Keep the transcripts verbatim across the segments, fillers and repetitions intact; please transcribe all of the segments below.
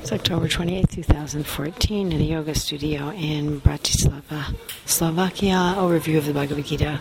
It's October twenty-eighth, twenty fourteen, in the Yoga Studio in Bratislava, Slovakia. Overview of the Bhagavad Gita.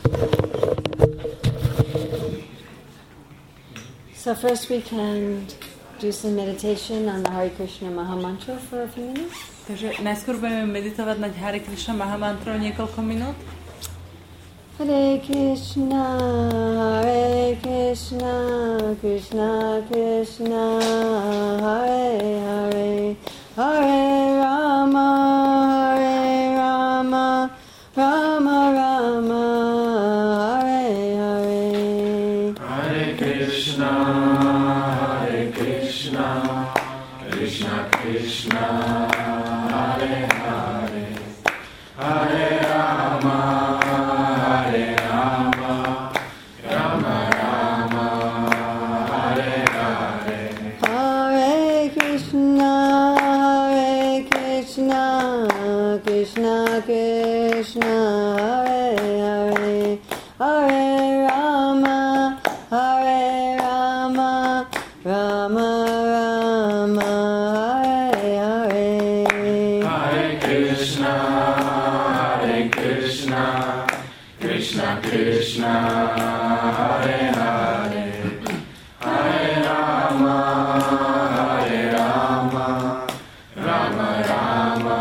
So first we can do some meditation on the Hare Krishna Mahamantra for a few minutes. Takže najskôr budeme meditovať nad Hare Krishna Mahamantrou niekoľko minút. Hare Krishna, Hare Krishna, Krishna Krishna, Hare Hare, Hare Rama, Hare Rama, Rama Rama, Hare Hare. Hare Krishna, Hare Krishna, Krishna Krishna, Hare Hare, Hare Rama. Krishna Krishna, Hare Hare, Hare Rama, Hare Rama, Rama Rama, Hare Hare. Hare Krishna, Hare Krishna, Krishna Krishna, Hare Hare, Hare Rama, Hare Rama, Rama Rama.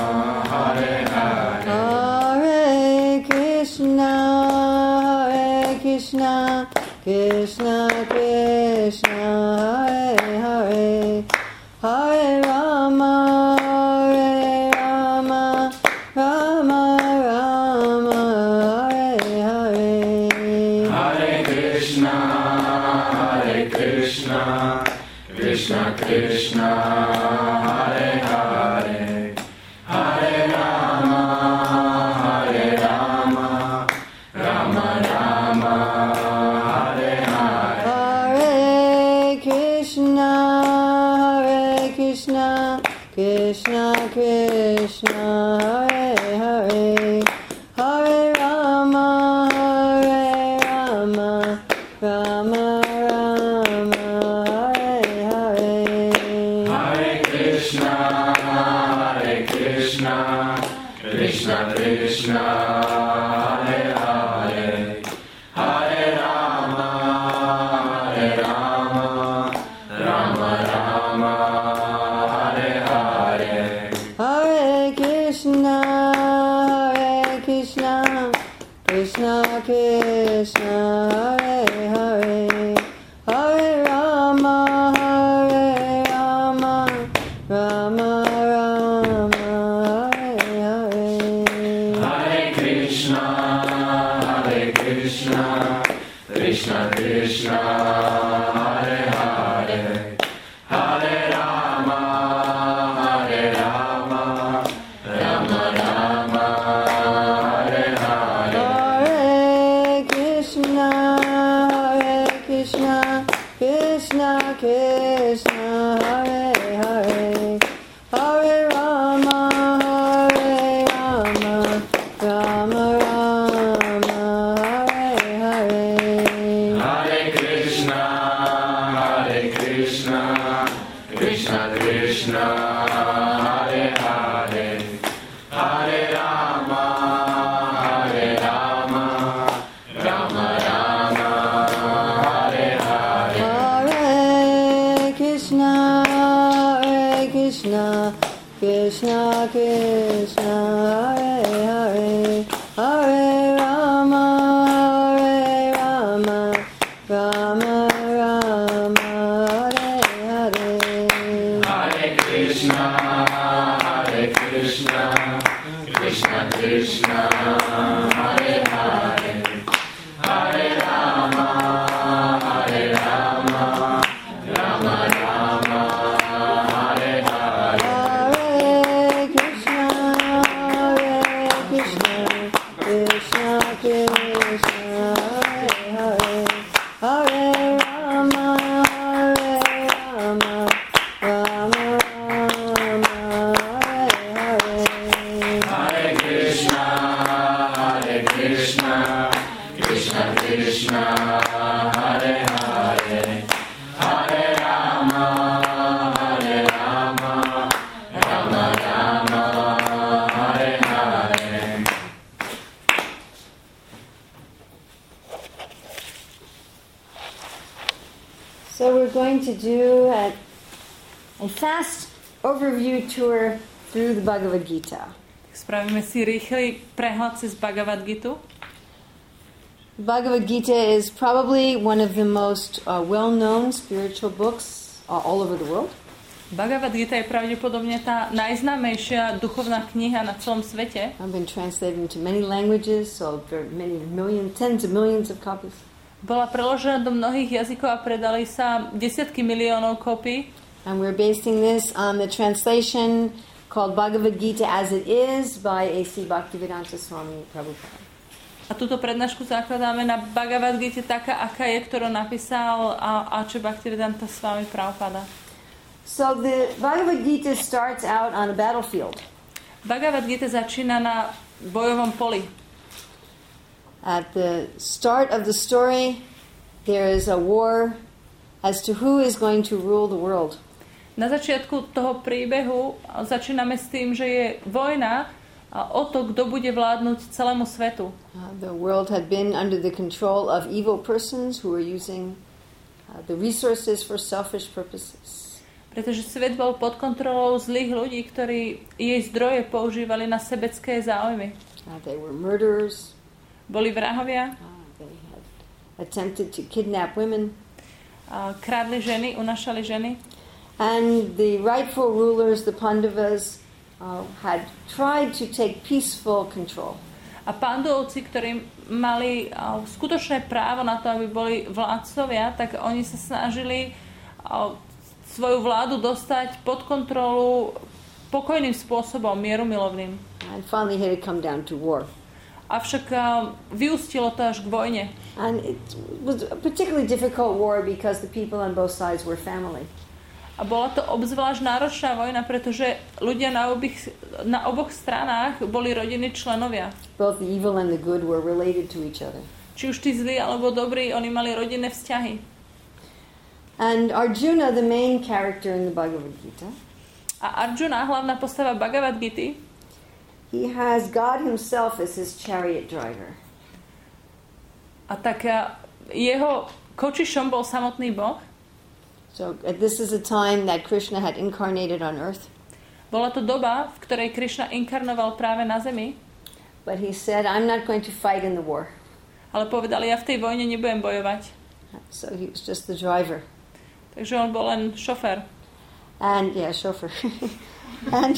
Krishna, Krishna Krishna, Hare Hare, Hare Rama, Hare Rama, Rama Rama, Hare Hare. Hare Krishna, Hare Krishna, Krishna Krishna, Hare Hare, Hare Rama, Hare Rama, Rama Rama. Krishna Krishna, Hare Hare, Hare Rama, Hare Rama, Rama Rama, Hare Hare. Hare Krishna, Hare Krishna, Krishna Krishna, Hare Hare, Hare Rama, Hare Rama, Rama Rama. Krishna, Hare Krishna, Krishna Krishna, Hare Hare, Hare Rama, Hare Rama, Rama Rama, Hare Hare. Hare Krishna, Hare Krishna, Krishna Krishna, Hare Hare, Hare Rama, Hare Rama, Rama Rama, Hare Hare. Hare Krishna, Hare Krishna, Krishna Krishna, Hare Hare, Hare Rama, Hare Rama, Rama Rama, Hare Hare. Hare Krishna, Hare Krishna, Krishna Krishna, Hare Hare, Hare Rama, Hare Rama, Rama Rama, Hare Hare. Hare Krishna, Hare Krishna, Krishna Krishna, Hare Hare, Hare Rama, Hare Rama, Rama Rama, Hare Hare. Hare Krishna, Hare Krishna, Krishna Krishna, Hare Hare, Hare Rama, Hare Rama, Rama Rama, Hare Hare. Hare Krishna, Hare Krishna, Krishna Krishna, Hare Hare, Hare Rama, Hare Rama, Rama Rama, Hare Hare. Hare Krishna, Hare to do a, a fast overview tour through the Bhagavad Gita. Spravíme si rýchly prehľad cez Bhagavad Gitu. Bhagavad Gita is probably one of the most uh, well-known spiritual books uh, all over the world. Bhagavad Gita je pravdepodobne tá najznámejšia duchovná kniha na celom svete. I've been translated into many languages, so there are many million, tens of millions of copies. Bola preložená do mnohých jazykov a predali sa desiatky miliónov kópií. And we're basing this on the translation called Bhagavad Gita as it is by A C Bhaktivedanta Swami Prabhupada. A túto prednášku zakladáme na Bhagavad Gita taká, aká je, ktorú napísal A C Bhaktivedanta Swami Prabhupada. So the Bhagavad Gita starts out on a battlefield. Bhagavad Gita začína na bojovom poli. At the start of the story, there is a war as to who is going to rule the world. Na začiatku toho príbehu začíname s tým, že je vojna o to, kto bude vládnuť celému svetu. Uh, the world had been under the control of evil persons who were using uh, the resources for selfish purposes. Pretože svet bol pod kontrolou zlých ľudí, ktorí jej zdroje používali na sebecké záujmy. Uh, they were murderers. Boli vrahovia. Uh, they had attempted to kidnap women. Uh, krádli ženy, unášali ženy. And the rightful rulers, the Pandavas, uh, had tried to take peaceful control. A Pandovci, ktorí mali uh, skutočné právo na to, aby boli vládcovia, tak oni sa snažili uh, svoju vládu dostať pod kontrolu pokojným spôsobom, mierumilovným. And finally had to come down to war. Avšak uh, vyústilo to až k vojne. And it was a particularly difficult war because the people on both sides were family. A bola to obzvlášť náročná vojna, pretože ľudia na, obich, na oboch stranách boli rodinní členovia. Both the evil and the good were related to each other. Či už tí zlí alebo dobrí, oni mali rodinné vzťahy. And Arjuna, the main character in the Bhagavad Gita, A Arjuna, hlavná postava Bhagavad Gity, he has God himself as his chariot driver. a tak jeho kočišom bol samotný Boh. So uh, this is a time that Krishna had incarnated on earth. Bola to doba, v ktorej Krishna inkarnoval práve na zemi, But he said, I'm not going to fight in the war. ale povedal, ja v tej vojne nebudem bojovať. So he was just the driver. Takže on bol len šofér. And, yeah, chauffeur. and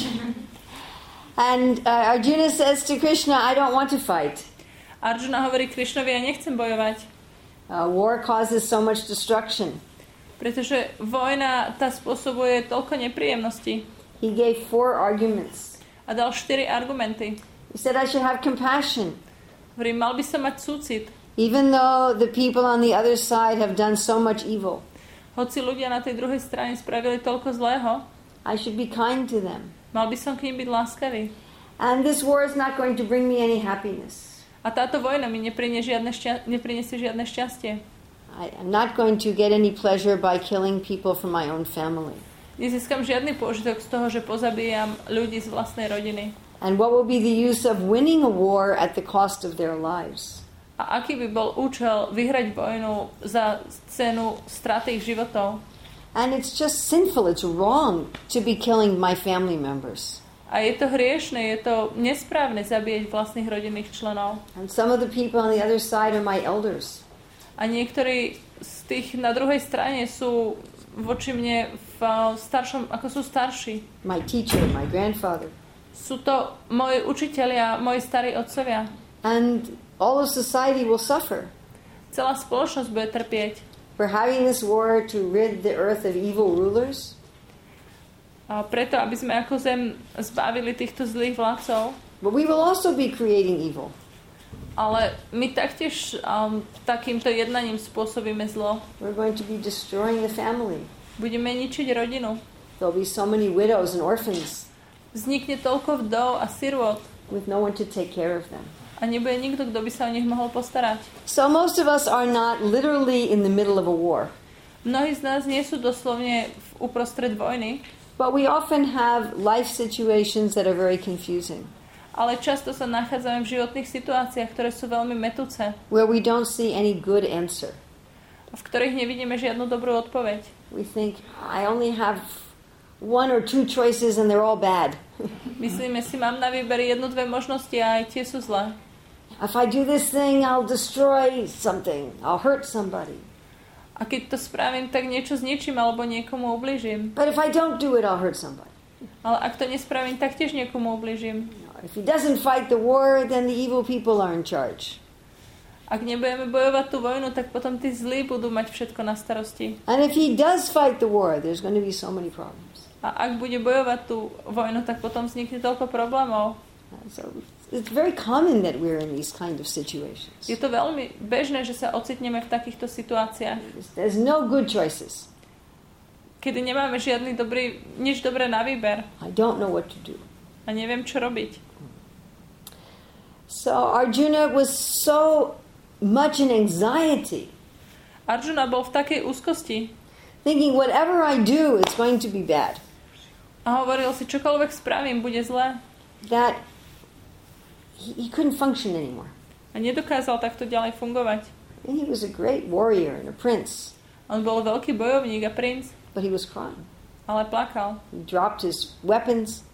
and uh, Arjuna says to Krishna, I don't want to fight. Arjuna hovorí Krishnovi, ja nechcem bojovať, Uh, war causes so much destruction. pretože vojna tá spôsobuje toľko nepríjemností. He gave four arguments. A dal štyri argumenty. He said, I should have compassion. Hovorí, mal by som mať súcit. Even though the people on the other side have done so much evil, Hoci ľudia na tej druhej strane spravili toľko zlého, I should be kind to them. mal by som k ním byť láskavý. And this war is not going to bring me any happiness. A táto vojna mi neprinesie žiadne, šťa- neprinesie žiadne šťastie. I am not going to get any pleasure by killing people from my own family. Nezískam žiadny pôžitok z toho, že pozabíjam ľudí z vlastnej rodiny. And what will be the use of winning a war at the cost of their lives? A aký by bol účel vyhrať vojnu za cenu straty ich životov? And it's just sinful, it's wrong to be killing my family members. A je to hriešne, je to nesprávne zabíjať vlastných rodinných členov. And some of the people on the other side are my elders. A niektorí z tých na druhej strane sú voči mne v staršom, ako sú starší. My teacher, my grandfather. Sú to moji učitelia, moji starí otcovia. And all of society will suffer. Celá spoločnosť bude trpieť. For having this war to rid the earth of evil rulers. A preto, aby sme ako zem zbavili týchto zlých vládcov. But we will also be creating evil. Ale my taktiež um, takýmto jednaním spôsobíme zlo. We're going to be destroying the family. Budeme ničiť rodinu. There'll be so many widows and orphans. Vznikne toľko vdov a sirôt. With no one to take care of them. A nebude nikto, kto by sa o nich mohol postarať. So most of us are not literally in the middle of a war. Mnohí z nás nie sú doslovne v uprostred vojny, But we often have life situations that are very confusing. ale často sa nachádzame v životných situáciách, ktoré sú veľmi mätúce, Where we don't see any good answer. v ktorých nevidíme žiadnu dobrú odpoveď. We think, I only have one or two choices and they're all bad. Myslíme si, mám na výber jednu, dve možnosti a aj tie sú zlé. If I do this thing, I'll destroy something. I'll hurt somebody. A keď to spravím, tak niečo zničím alebo niekomu ubližím. But if I don't do it, I'll hurt somebody. Ale ak to nespravím, tak tiež niekomu ubližím. If he doesn't fight the war, then the evil people are in charge. Ak nebudeme bojovať tú vojnu, tak potom tí zlí budú mať všetko na starosti. And if he does fight the war, there's going to be so many problems. A ak bude bojovať tú vojnu, tak potom vznikne toľko problémov. So it's very common that we're in these kind of situations. Je to veľmi bežné, že sa ocitneme v takýchto situáciách. There's no good choices. Kedy nemáme žiadny dobrý, nič dobré na výber. I don't know what to do. A neviem, čo robiť. So Arjuna was so much in anxiety. Arjuna bol v takej úzkosti. Thinking whatever I do, it's going to be bad. A hovoril si, čokoľvek spravím, bude zlé. That he, he couldn't function anymore. A nedokázal takto ďalej fungovať. And he was a great warrior and a prince. On bol veľký bojovník a princ. But he was crying. Ale plakal. He dropped his weapons.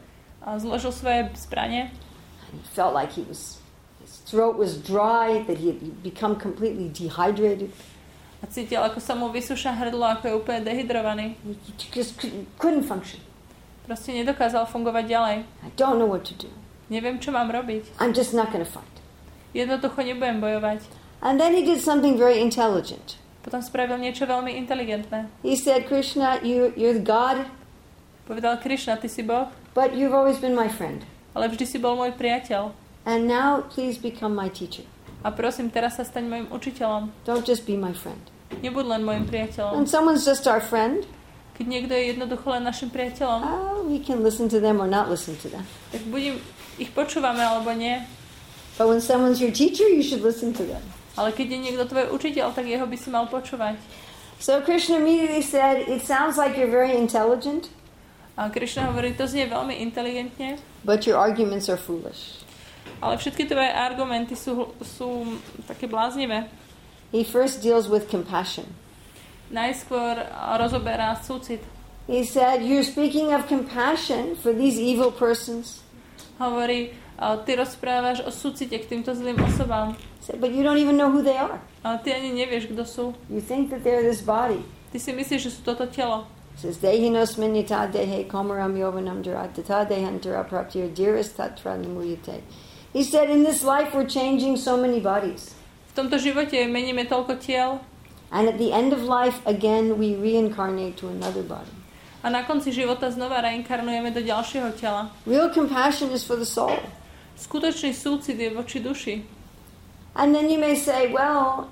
A zložil svoje zbranie. And he felt like he was, his throat was dry, that he had become completely dehydrated. A cítil, ako sa mu vysúša hrdlo, ako je úplne dehydrovaný. He just couldn't function. Proste nedokázal fungovať ďalej. I don't know what to do. Neviem, čo mám robiť. I'm just not going to fight. Jednoducho nebudem bojovať. And then he did something very intelligent. Potom spravil niečo veľmi inteligentné. He said, Krishna, you, you're the God. Povedal, Krishna, ty si Boh. But you've always been my friend. Ale vždy si bol môj priateľ. And now please become my teacher. A prosím, teraz sa staň môjim učiteľom. Don't just be my friend. Nebuď len môjim priateľom. When someone's just our friend, keď niekto je jednoducho len našim priateľom, uh, we can listen to them or not listen to them. tak budem, ich počúvame alebo nie. But when someone's your teacher, you should listen to them. Ale keď je niekto tvoj učiteľ, tak jeho by si mal počúvať. So Krishna immediately said, it sounds like you're very intelligent. A Krishna hovorí, to znie veľmi inteligentne. But your arguments are foolish. Ale všetky tvoje argumenty sú, sú také bláznivé. He first deals with compassion. Najskôr rozoberá súcit. He said, you're speaking of compassion for these evil persons. Hovorí, ty rozprávaš o súcite k týmto zlým osobám. Said, but you don't even know who they are. Ale ty ani nevieš, kto sú. You think that they're this body. Ty si myslíš, že sú toto telo. Says dehinos minyata dehe komaram yovanam duratata dehantara praptir dearest tatra namuyate. He said, in this life we're changing so many bodies. V tomto živote meníme toľko tiel. And at the end of life, again, we reincarnate to another body. A na konci života znova reinkarnujeme do ďalšieho tela. Real compassion is for the soul. Skutočný súcit je voči duši. And then you may say, well,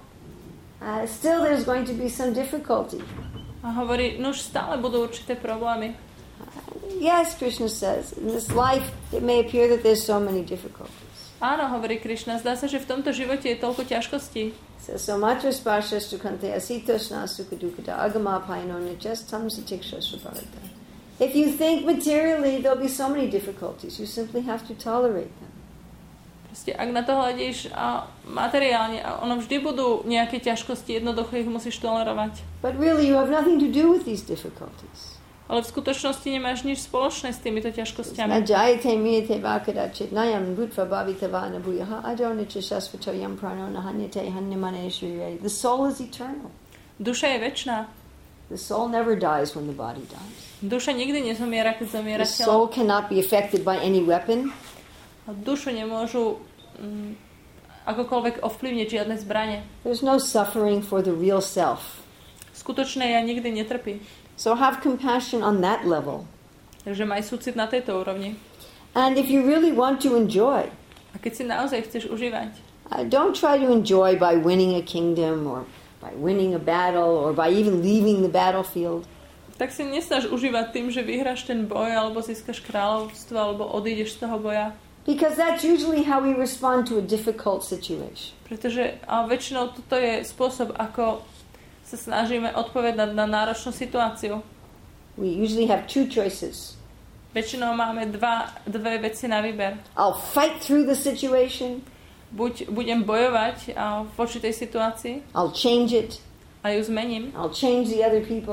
uh, still there's going to be some difficulty. A hovorí, no už stále budú určité problémy. Uh, yes, Krishna says, in this life it may appear that there's so many difficulties. Áno, hovorí Krishna, zdá sa, že v tomto živote je toľko ťažkostí. So matra spashas tukante asitoshna sukadukata agama paino nijas tamsitikshasvabarata. If you think materially there'll be so many difficulties, you simply have to tolerate them. Proste, ak na to hľadíš a materiálne, a ono vždy budú nejaké ťažkosti, jednoducho ich musíš tolerovať. But really you have nothing to do with these difficulties. Ale v skutočnosti nemáš nič spoločné s týmito ťažkosťami. Najayate miyate vakadachit nayam bhutva bhavitavana bhuyaha adonicha shasvato yam prano nahanyate hanyamaneshvire. The soul is eternal. Duša je večná. The soul never dies when the body dies. Duša nikdy nezomiera, keď zomiera The soul telo. cannot be affected by any weapon. A dušu nemôžu mm, akokoľvek ovplyvniť žiadne zbranie. There's no suffering for the real self. Skutočné ja nikdy netrpí. So have compassion on that level. Takže maj súcit na tejto úrovni. And if you really want to enjoy, A keď si naozaj chceš užívať, uh, don't try to enjoy by winning a kingdom or by winning a battle or by even leaving the battlefield. tak si nesnaž užívať tým, že vyhráš ten boj alebo získaš kráľovstvo alebo odídeš z toho boja. Because that's usually how we respond to a difficult situation. Pretože a väčšinou toto je spôsob, ako sa snažíme odpovedať na náročnú situáciu. We usually have two choices. Väčšinou máme dva, dve veci na výber. I'll fight through the situation. Buď budem bojovať a, voči tej situácii I'll change it. a ju zmením. I'll change the other people.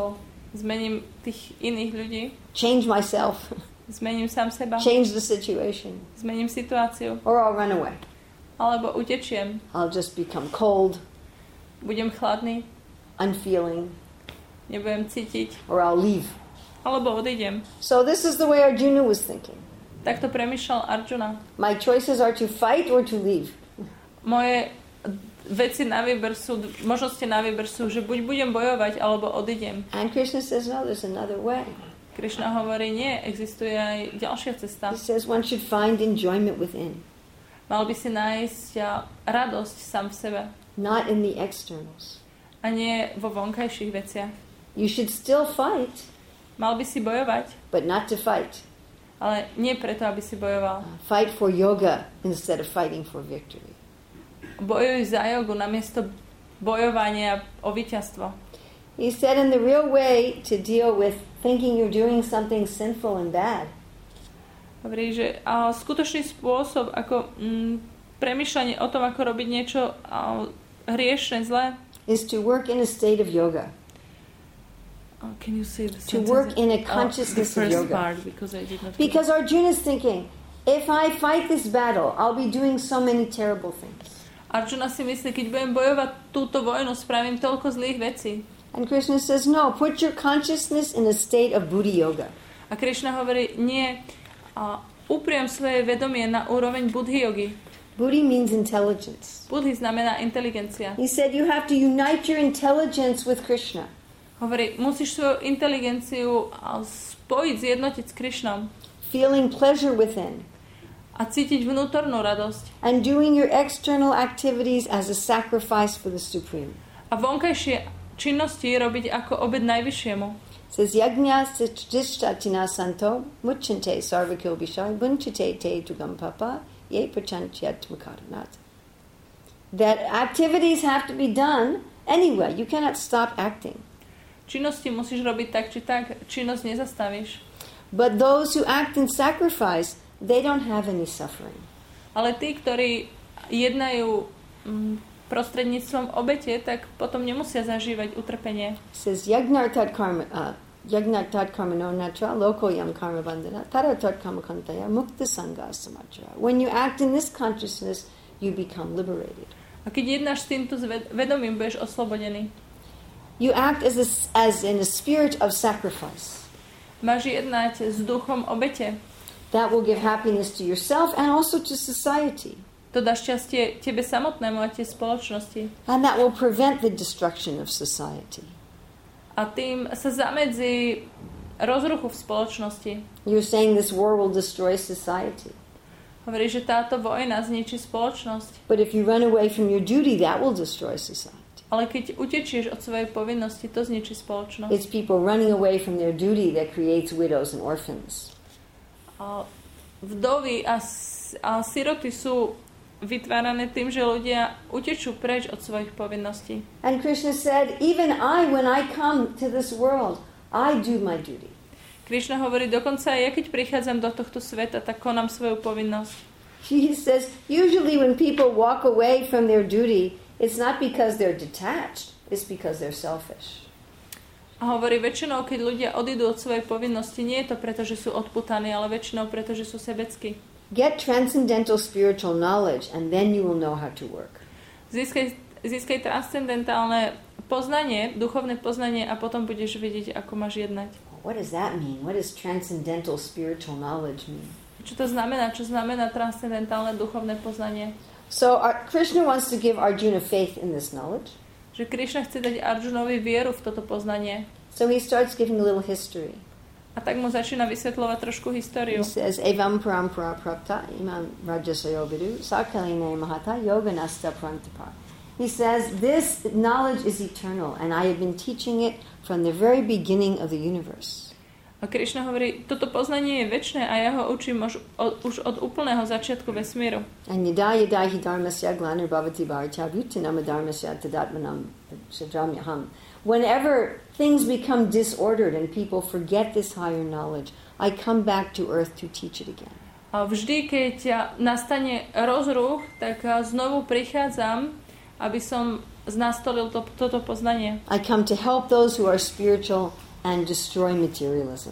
Zmením tých iných ľudí. Change myself. Zmením sám seba. Change the situation. Zmením situáciu. Or I'll run away. Alebo utečiem. I'll just become cold. Budem chladný. Unfeeling. Nebudem cítiť. Or I'll leave. Alebo odídem. So this is the way Arjuna was thinking. Takto premýšľal Arjuna. My choices are to fight or to leave. Moje veci na výber sú, možnosti na výber sú, že buď budem bojovať, alebo odídem. And Krishna says, no, there's another way. Krishna hovorí, nie, existuje aj ďalšia cesta. He says one should find enjoyment within. Mal by si nájsť radosť sám v sebe. Not in the externals. A nie vo vonkajších veciach. You should still fight. Mal by si bojovať. But not to fight. Ale nie preto, aby si bojoval. Uh, fight for yoga instead of fighting for victory. Bojuj za jogu namiesto bojovania o víťazstvo. He said in the real way to deal with thinking you're doing something sinful and bad. Hovorí, že a skutočný spôsob, ako mm, premýšľanie o tom, ako robiť niečo a, hriešne, zlé, is to work in a state of yoga. Oh, can you say the to work in a consciousness oh, the first of yoga. Part, because I did not because Arjuna is thinking, if I fight this battle, I'll be doing so many terrible things. Arjuna si myslí, keď budem bojovať túto vojnu, spravím toľko zlých vecí. And Krishna says, no, put your consciousness in a state of buddhi yoga. A Krishna hovorí, nie, a upriem svoje vedomie na úroveň buddhi yogy. Buddhi means intelligence. Buddhi znamená inteligencia. He said you have to unite your intelligence with Krishna. Hovorí, musíš svoju inteligenciu spojiť, zjednotiť s Krishnom. Feeling pleasure within. A cítiť vnútornú radosť. And doing your external activities as a sacrifice for the Supreme. A vonkajšie činnosti robiť ako obed najvyššiemu. Says yajna siddhishtatina santo muchante sarvakil bishai bunchite te tugam papa ye prachantyat makaranat. That activities have to be done anyway. You cannot stop acting. Činnosti musíš robiť tak, či tak, činnosť nezastavíš. But those who act in sacrifice, they don't have any suffering. Ale tí, ktorí jednajú mm, prostredníctvom obete, tak potom nemusia zažívať utrpenie. Says yagnartat karma uh, yagnartat karmano natra loko yam karma bandhana taratat karma kantaya mukta sangha samachara. When you act in this consciousness, you become liberated. A keď jednáš s týmto vedomím, budeš oslobodený. You act as a, as in a spirit of sacrifice. Máš jednať s duchom obete. That will give happiness to yourself and also to society. To dá šťastie tebe samotnému a tie spoločnosti. And that will prevent the destruction of society. A tým sa zamedzí rozruchu v spoločnosti. You're saying this war will destroy society. Hovorí, že táto vojna zničí spoločnosť. But if you run away from your duty, that will destroy society. Ale keď utečieš od svojej povinnosti, to zničí spoločnosť. It's people running away from their duty that creates widows and orphans. A vdovy a, a siroty sú vytvárané tým, že ľudia utečú preč od svojich povinností. And Krishna said, even I, when I come to this world, I do my duty. Krishna hovorí, dokonca aj ja, keď prichádzam do tohto sveta, tak konám svoju povinnosť. He says, usually when people walk away from their duty, it's not because they're detached, it's because they're selfish. A hovorí, väčšinou, keď ľudia odídu od svojej povinnosti, nie je to preto, že sú odputaní, ale väčšinou preto, že sú sebeckí. Get transcendental spiritual knowledge and then you will know how to work. Získaj, získaj transcendentálne poznanie, duchovné poznanie a potom budeš vedieť, ako máš jednať. What does that mean? What does transcendental spiritual knowledge mean? Čo to znamená? Čo znamená transcendentálne duchovné poznanie? So our, Krishna wants to give Arjuna faith in this knowledge. Že Krishna chce dať Arjunovi vieru v toto poznanie. So he starts giving a little history. A tak mu začína vysvetľovať trošku históriu. He says, Evam parampara prapta imam rajasa yogidu sakaline mahata yoganasta prantapa. He says, this knowledge is eternal and I have been teaching it from the very beginning of the universe. A Krishna hovorí, toto poznanie je večné a ja ho učím už od, už od úplného začiatku vesmíru. And yada yada hi dharmasya glanir bhavati bharata bhutanam dharmasya tadatmanam shadramyaham. Whenever things become disordered and people forget this higher knowledge, I come back to earth to teach it again. A vždy, keď nastane rozruch, tak znovu prichádzam, aby som nastolil to, toto poznanie. I come to help those who are spiritual and destroy materialism.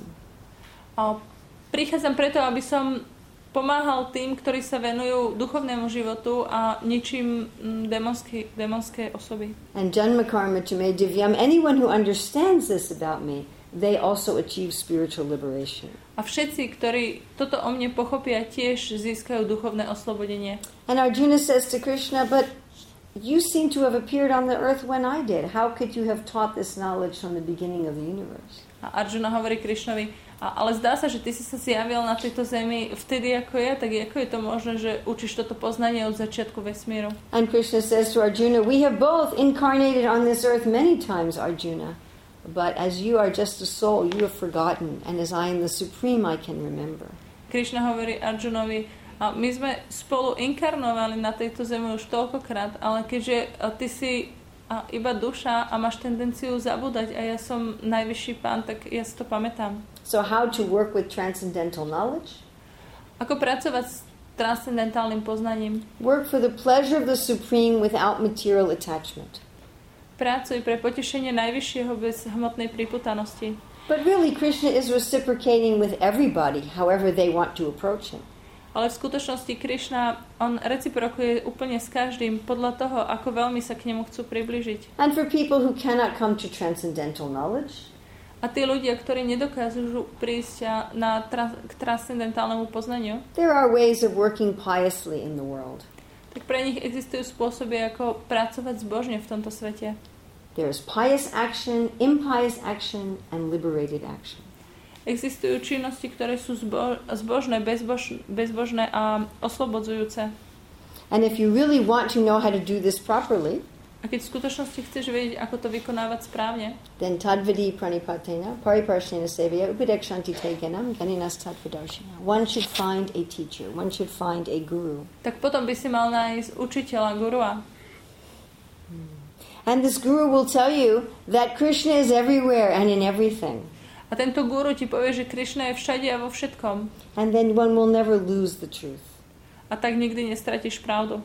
A prichádzam preto, aby som pomáhal tým, ktorí sa venujú duchovnému životu a ničím démonské, démonské osoby. And Janmakarma to me divyam, anyone who understands this about me, they also achieve spiritual liberation. A všetci, ktorí toto o mne pochopia, tiež získajú duchovné oslobodenie. And Arjuna says to Krishna, but you seem to have appeared on the earth when I did. How could you have taught this knowledge from the beginning of the universe? A Arjuna hovorí Krishnovi, a, ale zdá sa, že ty si sa zjavil na tejto zemi vtedy ako ja, tak ako je to možné, že učíš toto poznanie od začiatku vesmíru? And Krishna says to Arjuna, we have both incarnated on this earth many times, Arjuna. But as you are just a soul, you have forgotten, and as I am the supreme, I can remember. Krishna hovorí Arjunovi, a my sme spolu inkarnovali na tejto zemi už toľkokrát, ale keďže ty si a iba duša a máš tendenciu zabúdať a ja som najvyšší pán, tak ja si to pamätám. So how to work with transcendental knowledge? Ako pracovať s transcendentálnym poznaním? Work for the pleasure of the supreme without material attachment. Pracuj pre potešenie najvyššieho bez hmotnej priputanosti. But really, Krishna is reciprocating with everybody, however they want to approach him. Ale v skutočnosti Krishna, on reciprokuje úplne s každým podľa toho, ako veľmi sa k nemu chcú priblížiť. And for people who cannot come to transcendental knowledge, a tí ľudia, ktorí nedokážu prísť na tra- k transcendentálnemu poznaniu, there are ways of working piously in the world. Tak pre nich existujú spôsoby, ako pracovať zbožne v tomto svete. There is pious action, impious action, and liberated action. Existujú činnosti, ktoré sú zbo- zbožné, bezbož- bezbožné a oslobodzujúce. And if you really want to know how to do this properly, a keď v skutočnosti chceš vedieť, ako to vykonávať správne, then tadvidi pranipatena pariparshena sevaya upadekshanti teganam ganinas tadvidarshina. One should find a teacher, one should find a guru. Tak potom by si mal nájsť učiteľa, gurua. And this guru will tell you that Krishna is everywhere and in everything. A tento guru ti povie, že Krishna je všade a vo všetkom. And then one will never lose the truth. A tak nikdy nestratíš pravdu.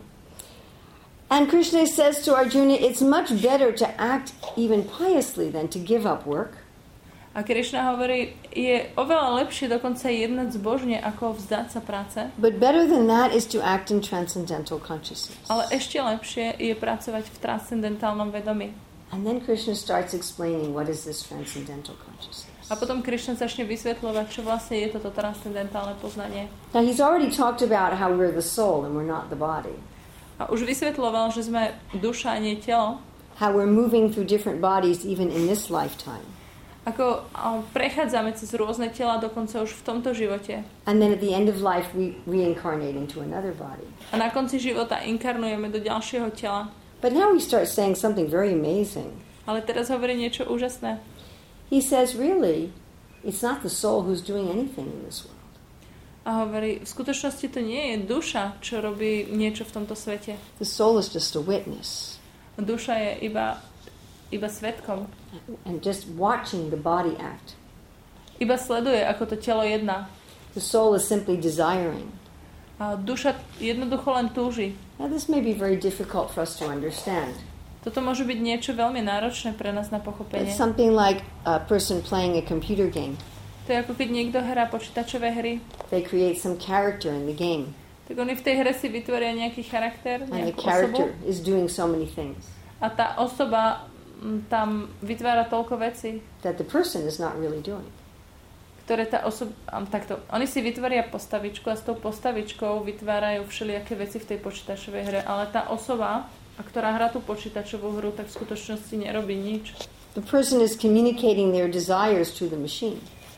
And Krishna says to Arjuna, it's much better to act even piously than to give up work. A Krishna hovorí, je oveľa lepšie dokonca jednať zbožne, ako vzdať sa práce. But better than that is to act in transcendental consciousness. Ale ešte lepšie je pracovať v transcendentálnom vedomí. And then Krishna starts explaining what is this transcendental consciousness. A potom Krishna začne vysvetľovať, čo vlastne je toto transcendentálne poznanie. Now he's already talked about how we're the soul and we're not the body. A už vysvetľoval, že sme duša a nie telo. How we're moving through different bodies even in this lifetime. Ako prechádzame cez rôzne tela dokonca už v tomto živote. And then at the end of life we reincarnate into another body. A na konci života inkarnujeme do ďalšieho tela. But now he starts saying something very amazing. Ale teraz hovorí niečo úžasné. He says, really, it's not the soul who's doing anything in this world. A hovorí, v skutočnosti to nie je duša, čo robí niečo v tomto svete. The soul is just a witness. Duša je iba, iba svedkom. And just watching the body act. Iba sleduje, ako to telo jedná. The soul is simply desiring. A duša jednoducho len túži. Now this may be very difficult for us to understand. Toto môže byť niečo veľmi náročné pre nás na pochopenie. It's something like a person playing a computer game. To je ako keď niekto hrá počítačové hry. They create some character in the game. Tak oni v tej hre si vytvoria nejaký charakter, and the nejakú character osobu. is doing so many things A tá osoba m, tam vytvára toľko vecí, that the person is not really doing. ktoré tá osoba... Takto, oni si vytvoria postavičku a s tou postavičkou vytvárajú všelijaké veci v tej počítačovej hre, ale tá osoba, ktorá hrá tú počítačovú hru, tak v skutočnosti nerobí nič. The person is communicating their desires to the machine.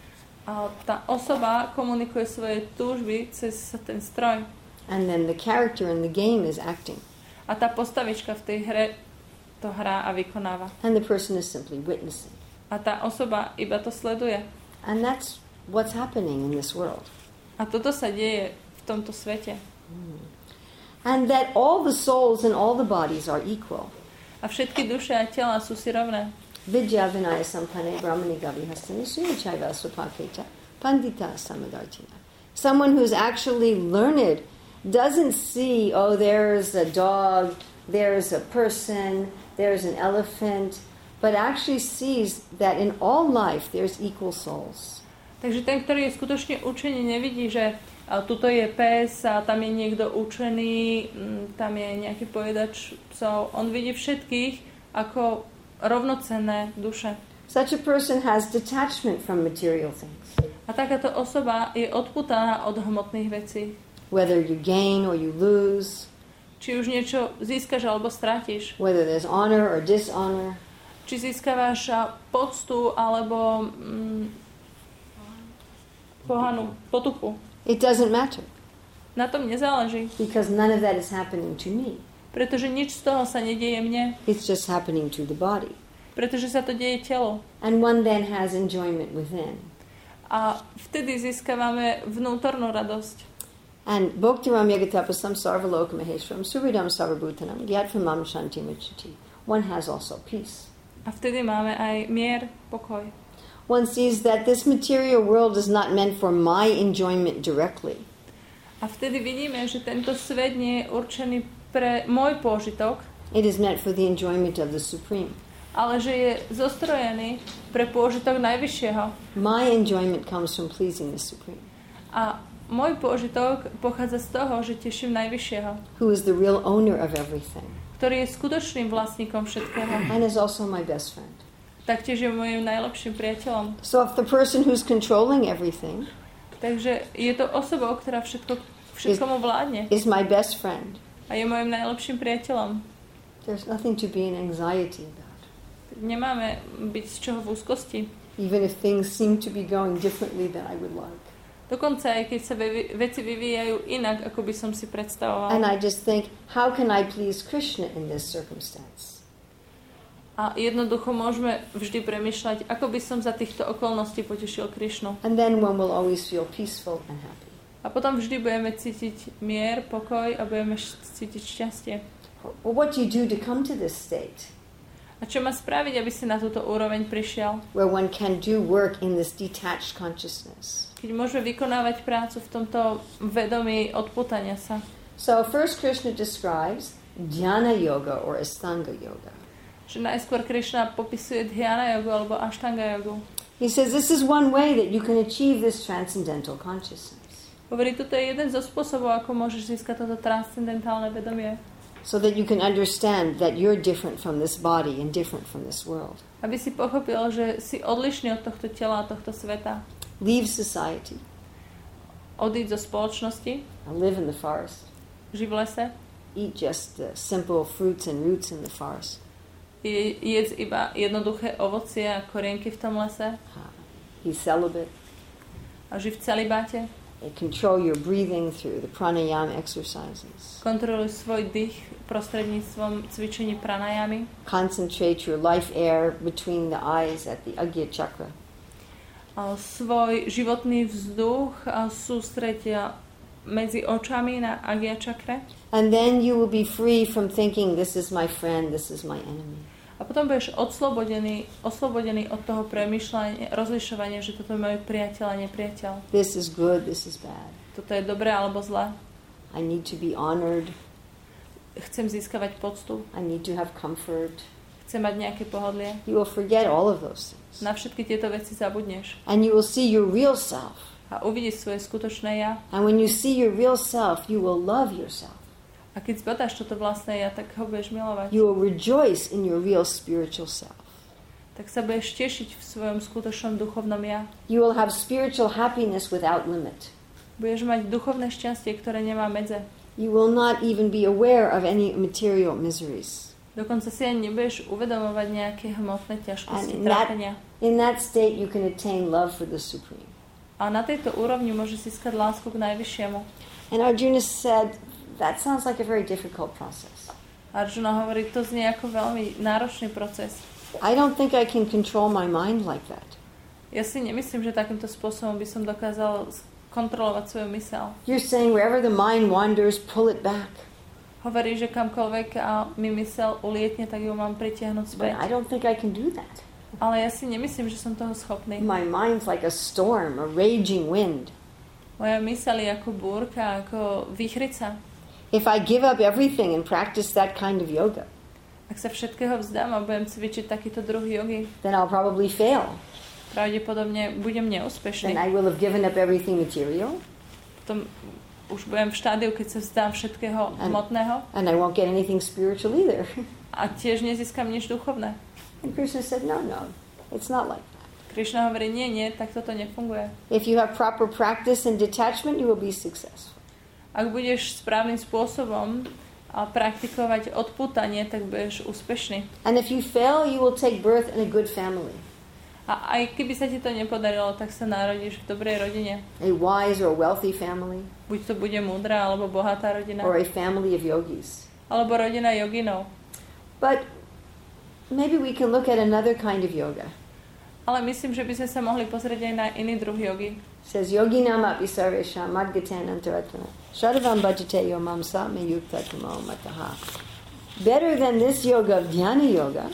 A tá osoba komunikuje svoje túžby cez ten stroj. And then the character in the game is acting. A tá postavička v tej hre to hrá a vykonáva. And the person is simply witnessing. A tá osoba iba to sleduje. And that's what's happening in this world. A toto sa deje v tomto svete. Mm. And that all the souls and all the bodies are equal. A všetky duše a tela sú si rovné. Vidya vinaya sampane brahmani gavi hastani suyachaiva supaketa pandita samadartina. Someone who's actually learned doesn't see, oh, there's a dog, there's a person, there's an elephant, but actually sees that in all life there's equal souls. Takže ten, ktorý je skutočne učený, nevidí, že a tuto je pes a tam je niekto učený, tam je nejaký pojedač psov. On vidí všetkých ako rovnocenné duše. Such a person has detachment from material things. A takáto osoba je odputaná od hmotných vecí. Whether you gain or you lose. Či už niečo získaš alebo stratíš. Whether there's honor or dishonor. Či získavaš poctu alebo mm, pohanu, potupu. It doesn't matter. Na tom nezáleží. Because none of that is happening to me. Pretože nič z toho sa nedieje mne. It's just happening to the body. Pretože sa to deje telu. And one then has enjoyment within. A vtedy získavame vnútornú radosť. And Bhaktiram Yagatapasam Sarvaloka Maheshwaram Suridam Sarvabhutanam Gyatramam Shanti Muchiti. One has also peace. A vtedy máme aj mier, pokoj. One sees that this material world is not meant for my enjoyment directly. A vtedy vidíme, že tento svet nie je určený pre môj pôžitok. It is meant for the enjoyment of the Supreme. Ale že je zostrojený pre pôžitok Najvyššieho. My enjoyment comes from pleasing the Supreme. A môj pôžitok pochádza z toho, že teším Najvyššieho. Who is the real owner of everything. Ktorý je skutočným vlastníkom všetkého. And is also my best friend. Taktiež je môjim najlepším priateľom. So if the person who's controlling everything Takže je to osobou, ktorá všetko, všetkomu vládne. Is my best friend. A je môjim najlepším priateľom. There's nothing to be in anxiety about. Nemáme byť z čoho v úzkosti. Even if things seem to be going differently than I would like. Dokonca aj keď sa ve- veci vyvíjajú inak, ako by som si predstavoval. And I just think, how can I please Krishna in this circumstance? A jednoducho môžeme vždy premýšľať, ako by som za týchto okolností potešil Krišnu. And then one will always feel peaceful and happy. A potom vždy budeme cítiť mier, pokoj a budeme cítiť šťastie. Well, what do you do to come to this state? A čo má spraviť, aby si na túto úroveň prišiel? Where one can do work in this detached consciousness. Keď môžeme vykonávať prácu v tomto vedomí odputania sa. So first Krishna describes Dhyana Yoga or Astanga Yoga. Že najskôr Krišna popisuje dhyana jogu alebo ashtanga jogu. He says this is one way that you can achieve this transcendental consciousness. Hovorí, toto je jeden zo spôsobov, ako môžeš získať toto transcendentálne vedomie. So that you can understand that you're different from this body and different from this world. Aby si pochopil, že si odlišný od tohto tela a tohto sveta. Leave society. Odíď zo spoločnosti. And live in the forest. Ži v lese. Eat just the simple fruits and roots in the forest. Jedz iba jednoduché ovocie a korienky v tom lese. Be celibate. A ži v celibáte. Control your breathing through the pranayama exercises. Kontroluj svoj dých prostredníctvom cvičení pranayamy. Concentrate your life air between the eyes at the Agya chakra. A svoj životný vzduch a sústredia medzi očami na Agya čakre. And then you will be free from thinking this is my friend, this is my enemy. A potom budeš oslobodený, oslobodený od toho premýšľania, rozlišovania, že toto je môj priateľ a nepriateľ. This is good, this is bad. Toto je dobré alebo zlé. I need to be honored. Chcem získavať poctu. I need to have comfort. Chcem mať nejaké pohodlie. You will forget all of those things. Na všetky tieto veci zabudneš. And you will see your real self. A uvidíš svoje skutočné ja. And when you see your real self, you will love yourself. A keď zbadáš toto vlastné ja, tak ho budeš milovať. You will rejoice in your real spiritual self. Tak sa budeš tešiť v svojom skutočnom duchovnom ja. You will have spiritual happiness without limit. Budeš mať duchovné šťastie, ktoré nemá medze. You will not even be aware of any material miseries. Dokonca si ani nebudeš uvedomovať nejaké hmotné ťažkosti, in that, trápenia. in that state you can attain love for the Supreme. A na tejto úrovni môžeš získať lásku k Najvyššiemu. And Arjuna said, that sounds like a very difficult process. Arjuna hovorí, to znie ako veľmi náročný proces. I don't think I can control my mind like that. Ja si nemyslím, že takýmto spôsobom by som dokázal kontrolovať svoju myseľ. You're saying wherever the mind wanders, pull it back. Hovorí, že kamkoľvek a mi myseľ ulietne, tak ju mám pritiahnuť späť. But I don't think I can do that. Ale ja si nemyslím, že som toho schopný. My mind's like a storm, a raging wind. Moja myseľ je ako búrka, ako výchrica. If I give up everything and practice that kind of yoga, ak sa všetkého vzdám a budem cvičiť takýto druh jogy, then I'll probably fail. pravdepodobne budem neúspešný. Then I will have given up everything material. Potom už budem v štádiu, keď sa vzdám všetkého And- hmotného And I won't get anything spiritual either. a tiež nezískam nič duchovné. And Krishna said, no, no, it's not like that. Krišna hovorí, nie, nie, tak toto nefunguje. If you have proper practice and detachment, you will be successful. Ak budeš správnym spôsobom a praktikovať odpútanie, tak budeš úspešný. And if you fail, you will take birth in a good family, A aj keby sa ti to nepodarilo, tak sa narodíš v dobrej rodine. a wise or wealthy family, Buď to bude múdra, alebo bohatá rodina, or a family of yogis. alebo rodina joginov. But maybe we can look at another kind of yoga. Ale myslím, že by sme sa mohli pozrieť aj na iný druh jogy. It says, yoginam api sarvesham madgaten antaratana shadavam bhajate yomam same yukta tamo mataha. Better than this yoga of dhyana yoga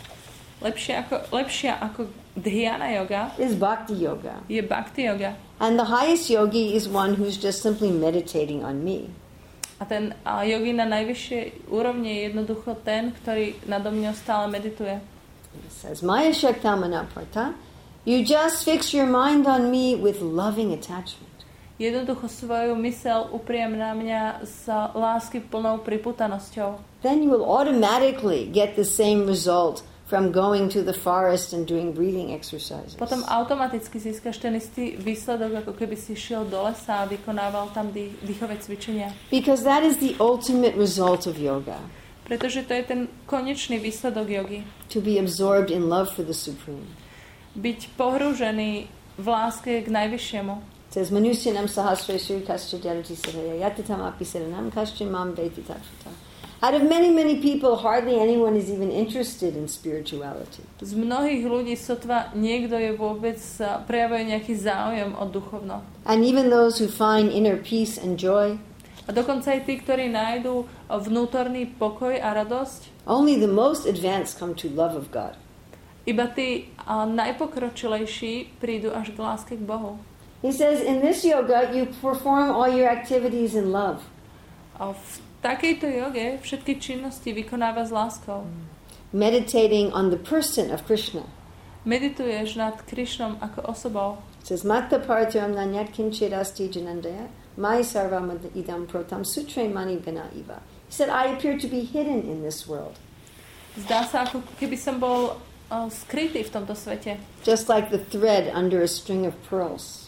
Lepšia ako, lepšia ako dhyana yoga is bhakti yoga. je bhakti yoga. And the highest yogi is one who's just simply meditating on me. A ten a yogi na najvyššej úrovni je jednoducho ten, ktorý nado mňou stále medituje. It says, Maya Shaktamana Partha, you just fix your mind on me with loving attachment. Jednoducho svoju mysel upriem na mňa s lásky plnou pripútanosťou. Then you will automatically get the same result from going to the forest and doing breathing exercises. Potom automaticky získaš ten istý výsledok, ako keby si šiel do lesa a vykonával tam dých, dýchové cvičenia. Because that is the ultimate result of yoga, Pretože to je ten konečný výsledok jogy. to be absorbed in love for the Supreme. Byť pohrúžený v láske k najvyššiemu. It says, Manusyanam sahasreshu kascha jarati saraya yatatam api saranam kascha mam veti tattvata. Out of many, many people, hardly anyone is even interested in spirituality. Z mnohých ľudí sotva niekto je vôbec prejavuje nejaký záujem o duchovno. And even those who find inner peace and joy, A dokonca aj tí, ktorí nájdú vnútorný pokoj a radosť, only the most advanced come to love of God. iba tí a, najpokročilejší prídu až k láske k Bohu. He says, in this yoga, you perform all your activities in love. A v takejto joge všetky činnosti vykonáva s láskou. Meditating on the person of Krishna. Medituješ nad Krišnom ako osobou. It says, Matta partaram nanyat kinchirasti janandaya, mai sarvam idam protam sutre mani gana iva. He said, I appear to be hidden in this world. Zdá sa, ako keby som bol uh, skrytý v tomto svete. Just like the thread under a string of pearls.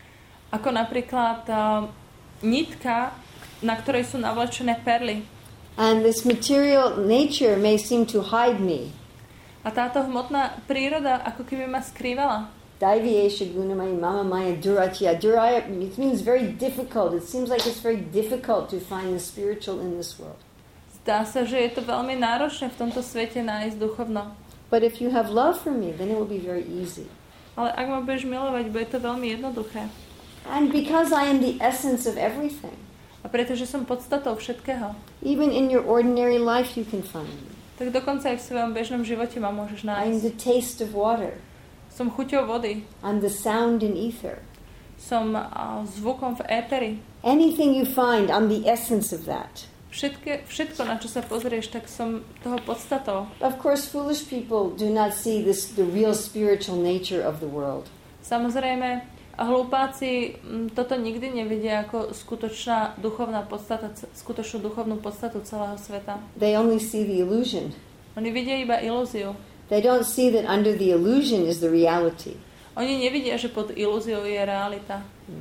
Ako napríklad uh, nitka, na ktorej sú navlečené perly. And this material nature may seem to hide me. A táto hmotná príroda ako keby ma skrývala. Daiviyesha gunamaya mama maya duratya. Duraya, it means very difficult. It seems like it's very difficult to find the spiritual in this world. Zdá sa, že je to veľmi náročné v tomto svete nájsť duchovno. But if you have love for me, then it will be very easy. Ale ak ma budeš milovať, bude to veľmi jednoduché. And because I am the essence of everything, A pretože som podstatou všetkého, even in your ordinary life you can find me. tak dokonca aj v svojom bežnom živote ma môžeš I am nájsť. the taste of water. Som chuťou vody. I'm the sound in ether. Som uh, zvukom v éteri. Anything you find, I'm the essence of that. Všetké, všetko, na čo sa pozrieš, tak som toho podstatou. Of course, foolish people do not see this, the real spiritual nature of the world. Samozrejme, hlupáci m, toto nikdy nevidia ako skutočná duchovná podstata, c- skutočnú duchovnú podstatu celého sveta. They only see the illusion. Oni vidia iba ilúziu. They don't see that under the illusion is the reality. Oni nevidia, že pod ilúziou je realita.